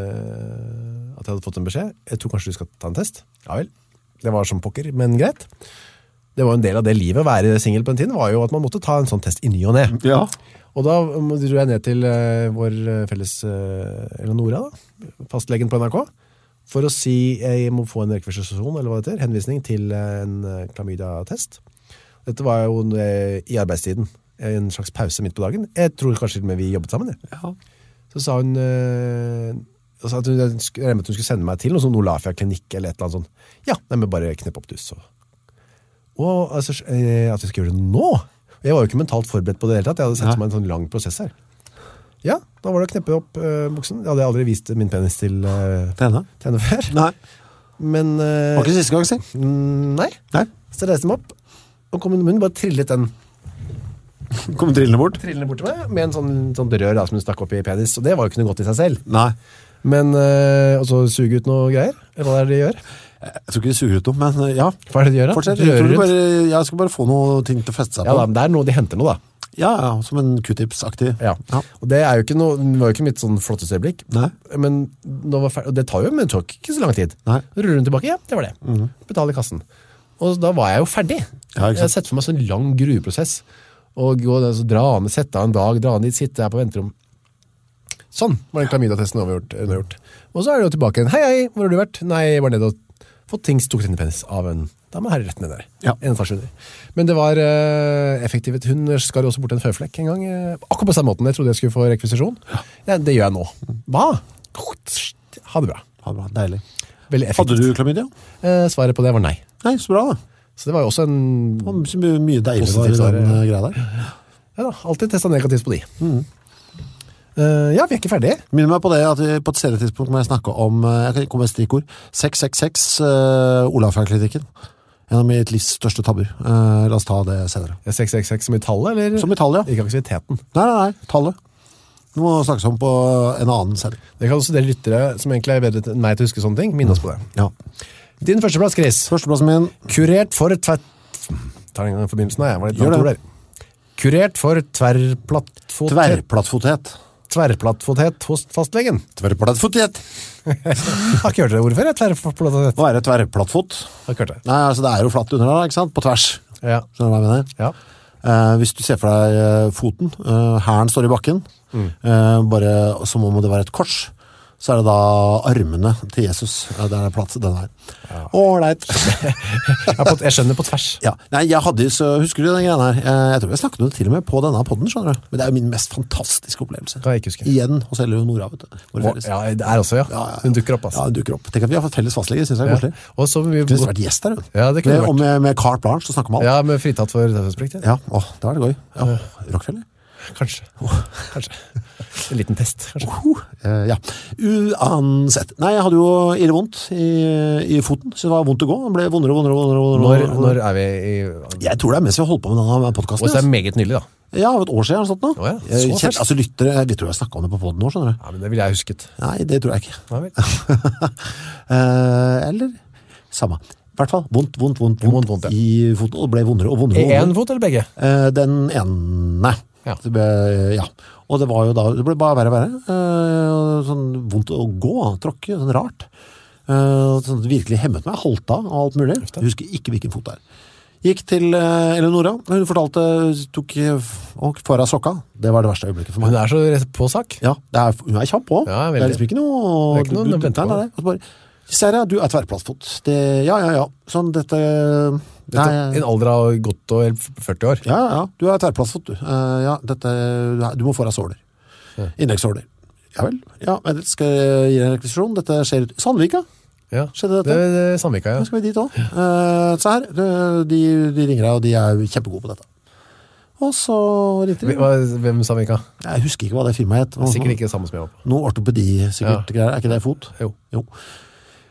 eh, at jeg hadde fått en beskjed. Jeg tror kanskje du skal ta en test. Ja vel, det var som pokker, men greit. Det var en del av det livet å være single på den tiden, var jo at man måtte ta en sånn test i ny og ned. Ja. Og da dro jeg ned til uh, vår felles uh, Eleonora, da, fastlegen på N R K, for å si jeg må få en rekvisisjon, eller hva det heter, henvisning til en uh, klamydia-test. Dette var jo uh, i arbeidstiden, en slags pause midt på dagen. Jeg tror kanskje vi jobbet sammen. Ja. Så sa hun, uh, sa at hun, at hun skulle sende meg til noen sånn Olafia-klinikk eller et eller annet sånt. Ja, nei, men bare knepp opp dus. Og, og altså, uh, at vi skal gjøre det nå? Jeg var jo ikke mentalt forberedt på det hele tatt. Jeg hadde sett for meg en sånn lang prosess her. Ja, da var det å kneppe opp uh, buksen. Jeg hadde aldri vist min penis til uh, Tene? Tene før. Nei. Men... Uh, var ikke siste gang, si? Nei. Nei. Så reiste de opp, og kom i munnen, bare trillet den. Kom trillende bort? Trillende bort til meg, med en sånn, sånn rør da, som hun stakk opp i penis. Og det var jo ikke noe godt i seg selv. Nei. Men, uh, og så suge ut noe greier. Eller hva er det de gjør? Jeg tror ikke de suger ut noe, men ja. Hva er det de gjør da? Fortsett, jeg, tror bare, jeg skal bare få noe ting til å feste seg på. Ja da, det er noe de henter noe da. Ja, ja, som en Q-tips-aktig. Ja. Ja, og det er jo ikke noe, det var jo ikke mitt sånn flotteste øyeblikk. Nei. Men nå var ferdig, og det tar jo, men det tok ikke så lang tid. Nei. Ruller hun tilbake, ja, det var det. Mhm. Betale i kassen. Og da var jeg jo ferdig. Ja, ikke sant? Jeg har sett for meg sånn lang grueprosess. Og gå, så dra ned, sette av en dag, dra ned dit, sitte her på venterom. Sånn var den klamydia-testen overgjort, undergjort. Og så er det jo tilbake igjen. Hei, hei, hvor har du vært? Nei, jeg var nede og fått ting stukket inn i penis av en dame her rett ned der. Ja. En etasje under. Men det var uh, effektivt. Hun skar jo også bort en føflekk en gang. Uh, akkurat på samme måten. Jeg trodde jeg skulle få rekvisisjon. Ja. Ja, det gjør jeg nå. Hva? Ha det bra. Ha det bra, deilig. Veldig effektivt. Hadde du klamydia? Uh, svaret på det var nei. Nei, så bra da. Så det var jo også en... Det var mye, mye deilig var i svar, den ja. uh, greia der. Ja da, alltid testet negativt på de. Mm. Uh, ja, vi er ikke ferdige. Minner meg på det at vi på et senere tidspunkt må jeg snakke om, jeg kan komme med et stikkord, seks seks seks uh, Olafia-klinikken. En av mitt livs største tabber. Uh, la oss ta det senere. Er seks seks seks som i tallet, eller? Som i tallet, ja. Ikke aktiviteten. Nei, nei, nei, tallet. Nå må vi snakkes om på en annen selv. Det kan også dere lyttere, som egentlig er bedre enn meg til å huske sånne ting, minne oss på det. Ja. Din førsteplass, Chris. Førsteplassen min. Kurert for tvert... Ta en gang i forbindelsen, nei, jeg var litt Gjør langt ord det. der. Kurert for tverrplattfothet. Tverrplattfothet. Tverrplattfothet hos fastlegen. Tverrplattfothet. Jeg har ikke hørt det ordet før, jeg. Tverrplattfothet. Hva er det tverrplattfot? Har ikke hørt det. Nei, altså det er jo flatt under da, ikke sant? På tvers. Ja. Skjønner du hva jeg mener? Ja. Eh, hvis du ser for deg eh, foten, eh, hæren står i bakken, Mm. eh, bare som om det var et kors, så er det da armene til Jesus. Ja, der er platt, den her. Ja. Ålreit. jeg, er på- jeg skjønner på tvers. Ja. Nei, jeg hadde så, husker du den greien her? Eh, Jeg tror jeg snakket om det til og med på denne podden, skjønner du. Men det er jo min mest fantastiske opplevelse. Kan jeg ikke huske. Igjen hos Eleonora, vet du. Vår Å, felles. ja, det er også, ja. Ja, ja, ja. Hun dukker opp, altså. Ja, hun dukker opp. Tenk at vi har fått felles fastlege, synes jeg er Ja. koselig. Og så vi, Du har vært gjest der, hun. Ja, det kunne Med, vært. og med, med carte blanche, så snakker vi om alt. Ja, med fritatt for taushetsplikt. Ja. Ja, åh, det var det gøy. Ja, Rockefeller. Kanskje. Kanskje. En liten test, kanskje. Uh, eh, ja, uansett. Nei, jeg hadde jo ille vondt i, i foten, så det var vondt å gå. Det ble vondere og vondere og vondere. og Når, vondere. når er vi i... Jeg tror det er mens vi har holdt på med denne podcasten. Og så er det altså. meget nylig, da. Ja, av et år siden eller sånt nå. Å ja, så Jeg kjent, ferskt. altså lyttere, jeg tror jeg snakket om det på podden nå, skjønner du. Ja, men det ville jeg husket. Nei, det tror jeg ikke. Ja, vel. Eh, eller, samme. I hvert fall, vondt, vondt, vondt, vondt, Vondt, vondt, ja. i foten, og det ble vondere og vondere. I og en vondere. fot eller begge? Eh, den ene. Ja. Det ble, ja. Og det var jo da, det ble bare verre og verre. Eh, sånn vondt å gå, tråkke, sånn rart. Eh, sånn, det virkelig hemmet meg, halta og alt mulig. Jeg husker ikke hvilken fot det er. Gikk til eh, Eleonora, hun fortalte, tok og foran sokka. Det var det verste øyeblikket for meg. Hun er så rett på sak. Ja, det er, hun er kjapp på. Ja, det veldig. er liksom ikke noe... Det er ikke noe du, å du, vente på. nei, nei, nei. Og så bare, Serra, du er tverrplattfot. Det, ja, ja, ja. Sånn, dette... Dette, nei, I en alder av godt og førti år. ja, ja, du er tverrplattfot, du. Eh, ja, dette, du må få deg såler. Ja. Innleggssåler. Ja vel. Ja, men skal jeg gi deg en rekvisisjon? Dette skjer ut... Sandvika, Ja. skjedde Det dette? er Sandvika, Nå ja. skal vi dit også. Eh, så her, de, de ringer deg, og de er kjempegode på dette. Og så ringte de. Hva- Hvem Sandvika? Jeg husker ikke hva det firmaet het. Det er sikkert ikke det samme som jeg var på. Noe ortopedi, sikkert. Ja. Greier. Er ikke det fot? Jo. Jo.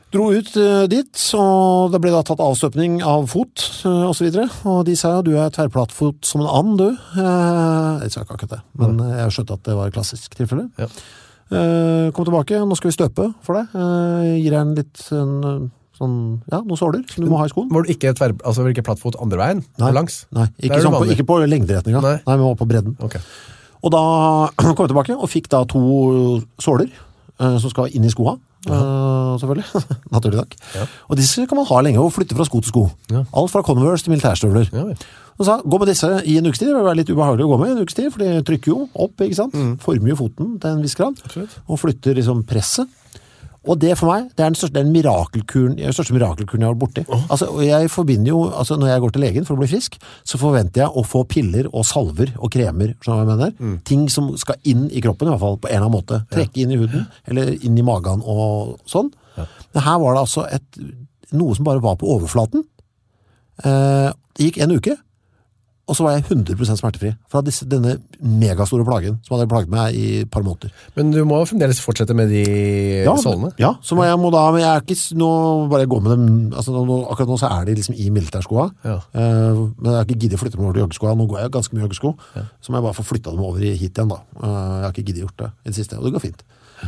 Dro ut uh, dit, og det ble da tatt avstøpning av fot, uh, og så videre. Og de sa, du er tverrplattfot som en and, du. Uh, jeg sa ikke akkurat det, men uh, jeg skjønte at det var et klassisk tilfelle. Ja. Uh, kom tilbake, nå skal vi støpe for deg. Uh, gir deg en litt en, sånn, ja, noen såler som du må ha i skoen. Var du ikke, tverr, altså, var du ikke plattfot andre veien? Nei, langs? nei ikke, sånn på, ikke på lengderetninga. Nei. nei, men på bredden. Okay. Og da kom jeg tilbake og fikk da to såler uh, som skal inn i skoa. Uh, selvfølgelig, naturlig takk. Ja. Og disse kan man ha lenge og flytte fra sko til sko. Ja. Alt fra Converse til militærstøvler. Ja, ja. Og så gå med disse i en ukes tid. Det vil være litt ubehagelig å gå med i en ukes tid, for de trykker jo opp, ikke sant? Mm. Former jo foten til en viss grad. Absolutt. Og flytter liksom presset. Og det for meg, det er den største, den mirakelkuren, den største mirakelkuren jeg har vært borti. Oh. Altså, og jeg forbinder jo, altså når jeg går til legen for å bli frisk, så forventer jeg å få piller og salver og kremer, skjønner du hva jeg mener? Mm. Ting som skal inn i kroppen i hvert fall, på en eller annen måte. Trekke inn i huden, eller inn i magen og sånn. Ja. Men her var det altså et, noe som bare var på overflaten. Eh, det gikk en uke, og så var jeg hundre prosent smertefri fra disse, denne megastore plagen som hadde plaget meg i et par måneder. Men du må fremdeles fortsette med de ja, sålene? Ja, så må jeg må da, men jeg er ikke, nå bare gå med dem, altså nå, akkurat nå så er de liksom i militærskoa, ja. uh, men jeg har ikke giddet å flytte dem over til joggeskoa, nå går jeg ganske mye joggesko, ja. Så må jeg bare få flyttet dem over hit igjen da. Uh, jeg har ikke giddet gjort det i det siste, og det går fint.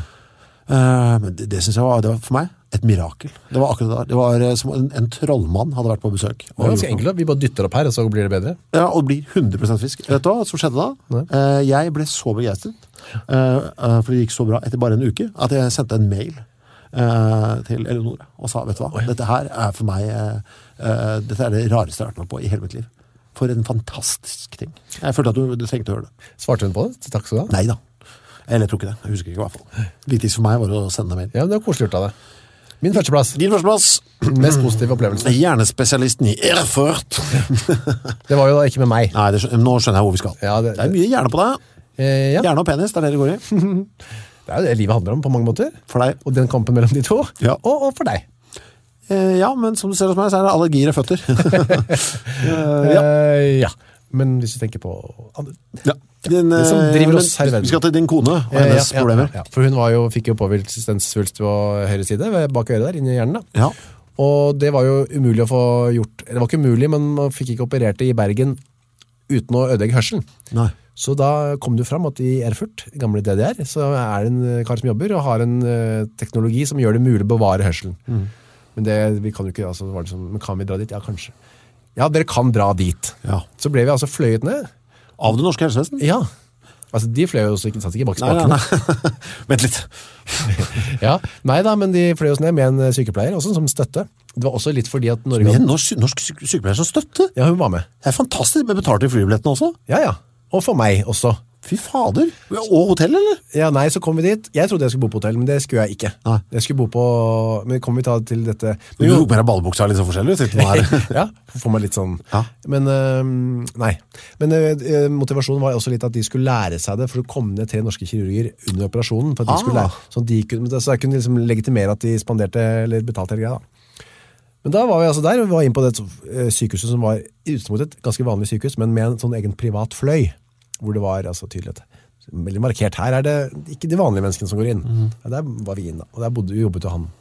Uh, men det, det synes jeg var, det var for meg et mirakel. Det var akkurat der. Det var som en, en trollmann hadde vært på besøk. Det var ganske enkelt, vi bare dytter opp her, og så blir det bedre. Ja, og det blir hundre prosent fisk. Vet du hva som skjedde da? Uh, jeg ble så begeistret, uh, uh, for det gikk så bra etter bare en uke, at jeg sendte en mail uh, til Eleonora, og sa, vet du hva, oh, ja. Dette her er for meg, uh, uh, dette er det rareste jeg har vært med på i hele mitt liv. For en fantastisk ting. Jeg følte at du, du trengte å høre det. Svarte hun på det? Takk skal du ha. Nei da. Eller jeg tror ikke det. Jeg husker ikke i hvert fall. Viktigst for meg var å sende mail. Ja, det var koselig gjort av det. Min førsteplass. Din førsteplass. Mest positiv opplevelse. Hjernespesialisten i Erfurt. Det var jo da ikke med meg. Nei, det, nå skjønner jeg hvor vi skal. Ja, det, det er mye hjerne på deg. Eh, ja. Hjerne og penis, det er det det går i. Det er jo det livet handler om på mange måter. For deg. Og den kampen mellom de to. Ja. Og, og for deg. Eh, ja, men som du ser hos meg, så er det allergier i føtter. eh, ja. Eh, ja. Men hvis du tenker på andre. Ja. Den, det som driver oss her i verden. Vi skal til din kone og hennes ja, ja, problemer. Ja, ja. For hun var jo, fikk jo påvirkningssvulst på høyre side, bak øret der, inne i hjernen. Da. Ja. Og det var jo umulig å få gjort, det var ikke umulig, men man fikk ikke operert det i Bergen uten å ødelegge hørselen. Nei. Så da kom det fram at i Erfurt, gamle D D R, så er det en kar som jobber og har en uh, teknologi som gjør det mulig å bevare hørselen. Mm. Men det, vi kan jo ikke, altså, var det sånn, men kan vi dra dit? Ja, kanskje. Ja, dere kan dra dit. Ja. Så ble vi altså fløyet ned. Av det norske helsevesen? Ja. Altså, de fløy oss ikke, satt ikke bak spakene. Nei, nei, nei. Vent litt. Ja, nei da, men de fløy oss ned med en sykepleier også, som støtte. Det var også litt fordi at Norge... Med en norsk, norsk sykepleier som støtte? Ja, hun var med. Det er fantastisk, men betalte i flybillettene også? Ja, ja. Og for meg også. Fy fader. Og hotell, eller? Ja, nei, så kom vi dit. Jeg trodde jeg skulle bo på hotell, men det skulle jeg ikke. Nei. Jeg skulle bo på... Men kom vi ta til dette... Men du tok med deg ballebuksa litt så forskjellig, tenkte man her. Ja, får meg litt sånn... Ja. Men, uh, nei. Men uh, motivasjonen var også litt at de skulle lære seg det, for å komme ned tre norske kirurger under operasjonen, for at de ah. skulle lære... Sånn de kunne, så jeg kunne liksom legitimere at de spanderte, eller betalte hele greia, da. Men da var vi altså der, og vi var inn på det sykehuset som var utenmot et ganske vanlig sykehus, men med en sånn egen privat fløy, hvor det var altså tydelighet. Veldig markert. Her er det ikke de vanlige menneskene som går inn. Mm. Ja, der var vi inn da. Og der bodde vi, jobbet jo han,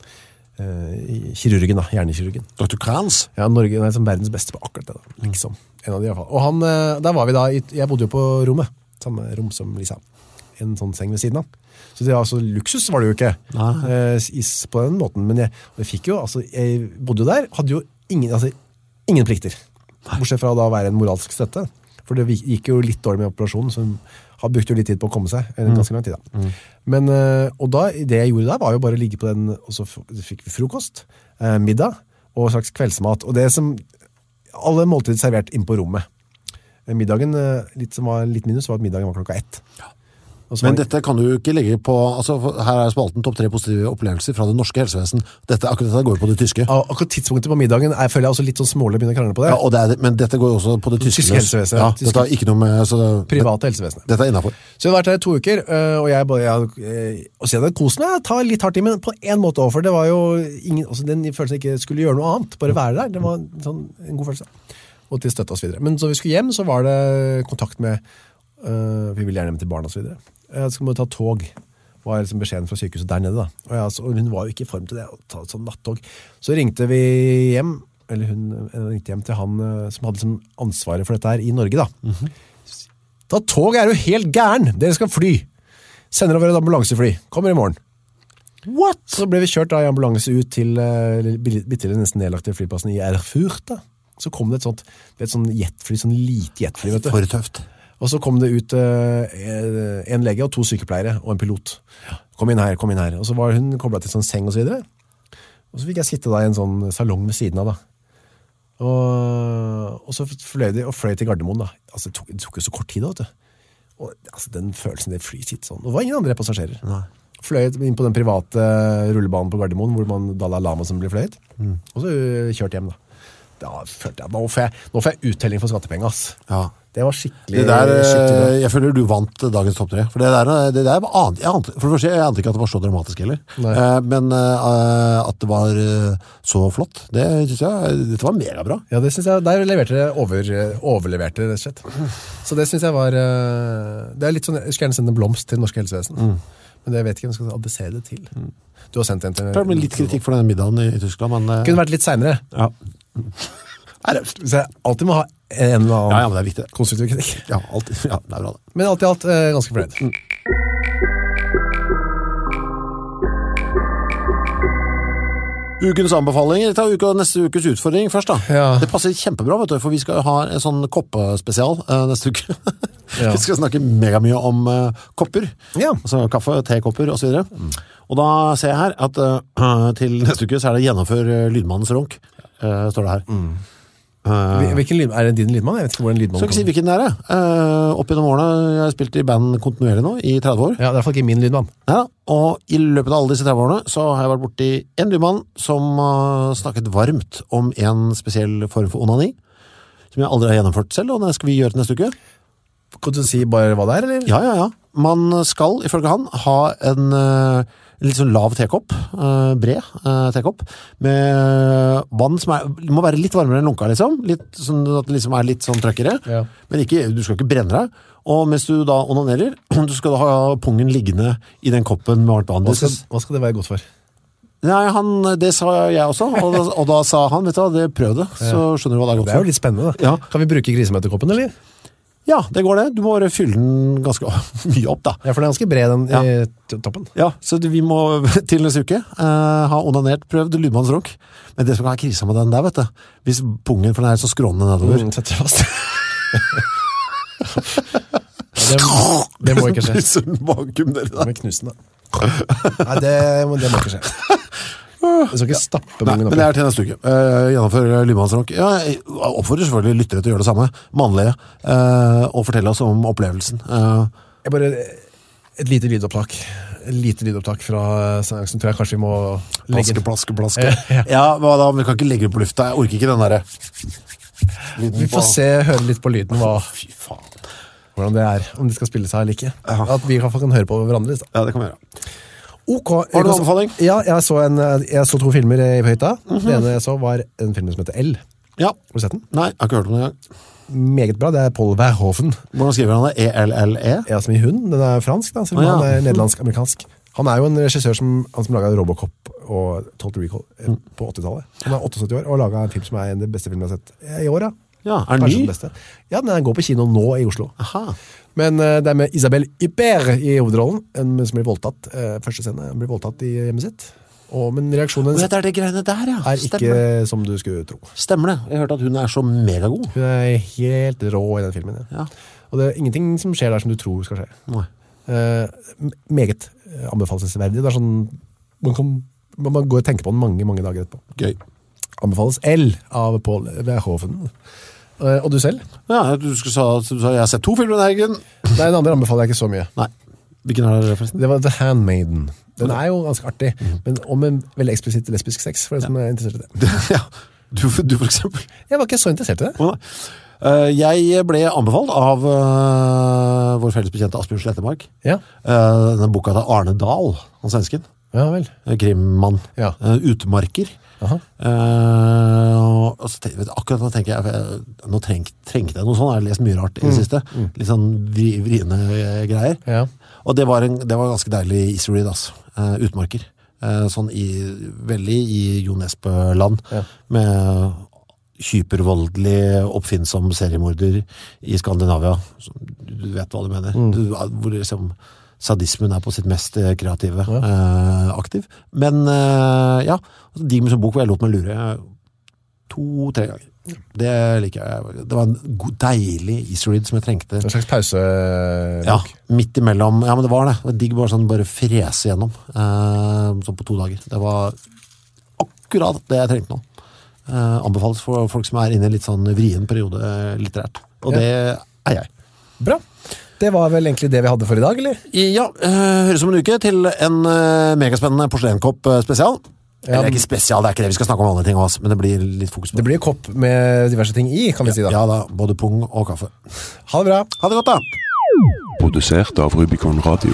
eh, kirurgen da, hjernekirurgen. doktor Krans? Ja, Norge er som verdens beste på akkurat det da, liksom. En av de i hvert fall. Og han, eh, der var vi da, jeg bodde jo på rommet, samme rom som Lisa. En sånn seng ved siden av. Så det var altså, luksus var det jo ikke eh, på den måten, men jeg, jeg fikk jo, altså, jeg bodde jo der, hadde jo ingen, altså, ingen plikter. Bortsett fra da å være en moralsk støtte. For det gikk jo litt dårlig med operasjonen, så han brukte jo litt tid på å komme seg, en ganske lang tid da. Mm. Men, og da, det jeg gjorde der var jo bare å ligge på den, og så fikk vi frokost, eh, middag, og slags kveldsmat. Og det som, alle måltider servert inn på rommet. Middagen, litt som var litt minus, var at middagen var klokka ett. Ja. Men dette kan du ikke legge på, altså her er spalten topp tre positive opplevelser fra det norske helsevesen. Dette, akkurat dette går på det tyske. Ja, akkurat tidspunktet på middagen er, føler jeg også litt sånn smålig å begynne å krangle på det. Ja, og det er, men dette går også på det tyske, tyske helsevesen. Ja, tyske. Dette er ikke noe med... Så, private helsevesen. Dette er innenfor. Så jeg har vært her i to uker, og jeg bare, jeg, og siden det kosen meg, jeg tar litt hardt i, men på en måte også, for det var jo ingen, også den følelsen ikke skulle gjøre noe annet, bare være der. Det var sånn, en god følelse. Og til støtte og så videre. Men så vi skulle hjem, så var det kontakt med, uh, vi ville gjerne hjem til barn og så videre. Jeg skal må ta tog. var liksom beskjeden fra sykehuset der nede da. Og, jeg, altså, og hun var jo ikke i form til det, å ta et sånn nattog. Så ringte vi hjem, eller hun ringte hjem til han som hadde liksom ansvaret for dette her i Norge da. Mm-hmm. Da tog er jo helt gæren, dere skal fly. Sender over et ambulansefly, kommer i morgen. What? Så ble vi kjørt da i ambulanse ut til uh, bitte nesten nedlagte flyplassen i Erfurt da. Så kom det et sånt, det et sånn jetfly, sånn lite jetfly, vet du. For tøft. Og så kom det ut uh, en lege og to sykepleiere og en pilot. Kom inn her, kom inn her. Og så var hun koblet til sånn seng og så videre. Og så fikk jeg sitte da i en sånn salong ved siden av da. Og, og så fløy de og fløy til Gardermoen da. Altså det tok, det tok jo så kort tid da, vet du. Og altså den følelsen det flyet sitt sånn. Og det var ingen andre passasjerer. Nei. Fløy inn på den private rullebanen på Gardermoen hvor man Dalai Lama som ble fløyet. Mm. Og så kjørte hjem da. Da følte jeg, nå får jeg, nå får jeg uttelling for skattepenger, ass. Ja. Det var skikkelig... Det der, skikkelig jeg føler du vant dagens topp tre. For det der, det der var annet, jeg ante, for det første, jeg ante ikke at det var så dramatisk heller. Eh, men eh, at det var eh, så flott, det synes jeg, dette var mega bra. Ja, det synes jeg, der leverte det over, overleverte rett og slett. Så det synes jeg var, det er litt sånn, jeg skulle gjerne sende en blomst til norske helsevesen. Mm. Men det vet ikke om jeg skal adressere det til. Mm. Du har sendt en til... Det ble litt kritikk for denne middagen i, i Tyskland, men... Eh, kunne vært litt senere. Ja. Hvis jeg alltid må ha en eller annen ja, ja, men det er viktig. Konstruktiv kritikk. Ja, alltid. Ja, det er bra det. Men alt i alt eh, ganske fornøyd. Mm. Ukens anbefalinger. Ta uke, neste ukes utfordring først da. Ja. Det passer kjempebra, vet du, for vi skal ha en sånn koppespesial uh, neste uke. Ja. Vi skal snakke mega mye om uh, kopper. Ja. Altså kaffe, tekopper og så videre. Mm. Og da ser jeg her at uh, til neste uke så er det gjennomfør uh, lydmannens ronk. Uh, står det her. Mm. Uh, hvilken lyd, er det din lydmann? Jeg vet ikke hvor en lydmann skal ikke si hvilken det er det. Uh, opp gjennom årene, jeg har spilt i band kontinuerlig nå, i tretti år. Ja, det er i hvert fall ikke min lydmann. Ja, og i løpet av alle disse tretti årene så har jeg vært borti en lydmann som uh, snakket varmt om en spesiell form for onani, som jeg aldri har gjennomført selv, og det skal vi gjøre til neste uke. Kan du si bare hva det er, eller? Ja, ja, ja. Man skal, ifølge han, ha en... Uh, en litt sånn lav tekopp, uh, bred uh, tekopp, med vann som er, må være litt varmere enn lunka, liksom. Litt, sånn at det liksom er litt sånn trøkkere. Ja. Men ikke, du skal ikke brenne deg. Og mens du da onanerer, du skal da ha pungen liggende i den koppen med varmt vann. Hva skal, hva skal det være godt for? Nei, han, det sa jeg også, og da, og da sa han, vet du hva, det prøv det, så skjønner du hva det er godt for. Det er jo litt spennende da. Ja. Kan vi bruke grisemøtekoppen, eller? Ja, det går det. Du må bare fylle den ganske mye opp, da. Ja, for den er ganske bred den ja. I toppen. Ja, så vi må til neste uke uh, ha onanert prøvd lydmannens ronk. Men det som kan ha krisa med den der, vet du, hvis pungen, for den er så skrånende nedover. Mm, setter fast. det, det må ikke skje. Knuser den vakuum der. Det må knusen, da. Nei, det, det må ikke skje. Det skal ikke stappe Nei, men det er til neste uke. Uh, gjennomfør lydmannsronk. Ja, jeg oppfordrer selvfølgelig lyttere til å gjøre det samme. Mannlige. Uh, og fortelle oss om opplevelsen. Uh, jeg bare, et lite lydopptak. Et lite lydopptak fra seansen, tror jeg kanskje vi må legge... Plaske, plaske, plaske. Ja, ja hva da? Vi kan ikke legge det på lufta. Jeg orker ikke den der. Vi får på... se, høre litt på lyden. Hva... Fy faen. Hvordan det er. Om de skal spille seg eller ikke. Ja. At vi kan, kan høre på hverandre. Så. Ja, det kan vi gjøre. Ok, har du en anbefaling? Ja, jeg så, en, jeg så to filmer i høyta. Mm-hmm. Det ene jeg så var en film som heter L. Ja. Har du sett den? Nei, jeg har ikke hørt om den engang. Meget bra, det er Paul Verhoeven. Hvordan skriver han det? E L L E? Ja, som i hund. Den er fransk da, selv om ah, ja. Han er nederlandsk-amerikansk. Han er jo en regissør som, han som laget Robocop og Total Recall mm. på åttitallet. Han er åttisytti år og laget en film som er en av de beste filmene jeg har sett i år. Ja, ja er den ny? Ja, den går på kino nå i Oslo. Aha. Men uh, det er med Isabelle Huppert i hovedrollen, en som blir voldtatt, uh, første scene, blir voldtatt i hjemmet sitt. Og, men reaksjonen det er det greiene der, ja. Er ikke Stemmer. Som du skulle tro. Stemmer det. Jeg har hørt at hun er så megagod. Hun er helt rå i den filmen. Ja. Ja. Og det er ingenting som skjer der som du tror skal skje. Nei. Uh, meget anbefalesverdig. Det er sånn, man kan man går og tenker på den mange, mange dager etterpå. Gøy. Anbefales L av Paul Verhoeven. Uh, og du selv? Ja, du, skulle sa, du sa jeg har sett to filmer denne helgen. Nei, den andre anbefaler jeg ikke så mye. Nei. Hvilken er det forresten? Det var The Handmaiden. Den er jo ganske artig, mm. men om en veldig eksplisitt lesbisk sex, for det som er interessert i det. Ja, du, du for eksempel. Jeg var ikke så interessert i det. Oh, uh, jeg ble anbefalt av uh, vår fellesbekjente Asbjørn Slettemark. Ja. Uh, denne boka til Arne Dahl, han svensken. Ja vel. Krimmann. Ja. Uh, Utmarker. Aha. Uh, og så tenker, akkurat nå tenker jeg, jeg nå treng, trengte jeg noe sånt, jeg har lest mye rart i det Mm. siste. Mm. Litt sånn vri, vriene greier. Ja. Og det var, en, det var ganske deilig easy read, altså. Uh, Utmarker. Uh, sånn i, veldig i Jo Nesbø-land. Ja. Med hypervoldelig, oppfinnsom seriemorder i Skandinavia. Du vet hva du mener. Mm. Du, hvor liksom sadismen er på sitt mest kreative ja. eh, aktiv. Men eh, ja, de med sånn bok hvor jeg lot meg lure to-tre ganger. Det liker jeg. Det var en god, deilig easy read som jeg trengte. En slags pause Ja, midt imellom. Ja, men det var det. Det var digg bare sånn, bare frese gjennom. Eh, sånn på to dager. Det var akkurat det jeg trengte nå. Eh, anbefales for folk som er inne i litt sånn vrien periode litterært. Og ja. Det er jeg. Bra. Det var vel egentlig det vi hadde for i dag, eller? Ja, uh, høres om en uke til en uh, megaspennende porselenkkopp uh, spesial. Ja. Eller ikke spesial, det er ikke det vi skal snakke om alle ting også, men det blir litt fokus på. Det blir kopp med diverse ting i, kan vi ja, si da. Ja da, både pung og kaffe. Ha det bra. Ha det godt da. Produsert av Rubicon Radio.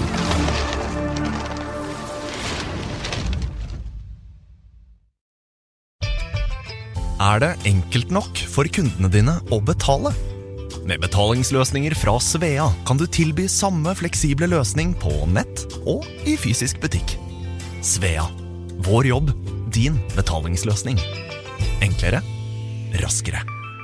Er det enkelt nok for kundene dine å betale? Med betalingsløsninger fra Svea kan du tilby samme fleksible løsning på nett og i fysisk butikk. Svea. Vår jobb, din betalingsløsning. Enklere, raskere.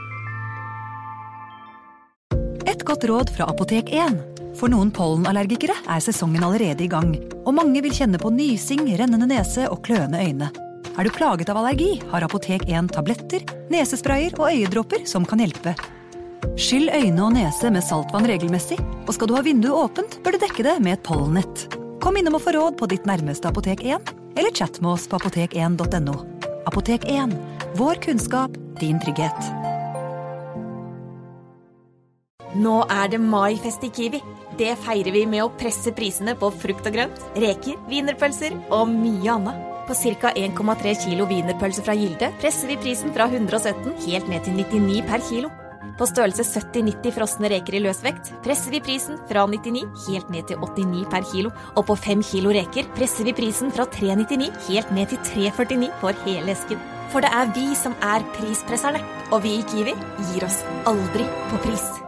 Et godt råd fra Apotek én. For noen pollenallergikere er sesongen allerede i gang, og mange vil kjenne på nysing, rennende nese og kløende øyne. Er du plaget av allergi, har Apotek én tabletter, nesesprayer og øyedråper som kan hjelpe. Skyll øyne og nese med saltvann regelmessig, og skal du ha vinduet åpent, bør du dekke det med et pollennett. Kom innom og få råd på ditt nærmeste Apotek én, eller chat med oss på apotek én punktum no. Apotek én. Vår kunnskap, din trygghet. Nå er det maifest i Kiwi. Det feirer vi med å presse prisene på frukt og grønt, reker, wienerpølser og mye annet. På ca. en komma tre kilo wienerpølser fra Gilde presser vi prisen fra hundre og sytten helt ned til nittini per kilo. På størrelse sytti nitti frosne reker i løsvekt presser vi prisen fra nittini helt ned til åttini per kilo. Og på fem kilo reker presser vi prisen fra tre nittini helt ned til tre førtini for hele esken. For det er vi som er prispresserne, og vi i Kiwi gir oss aldri på pris.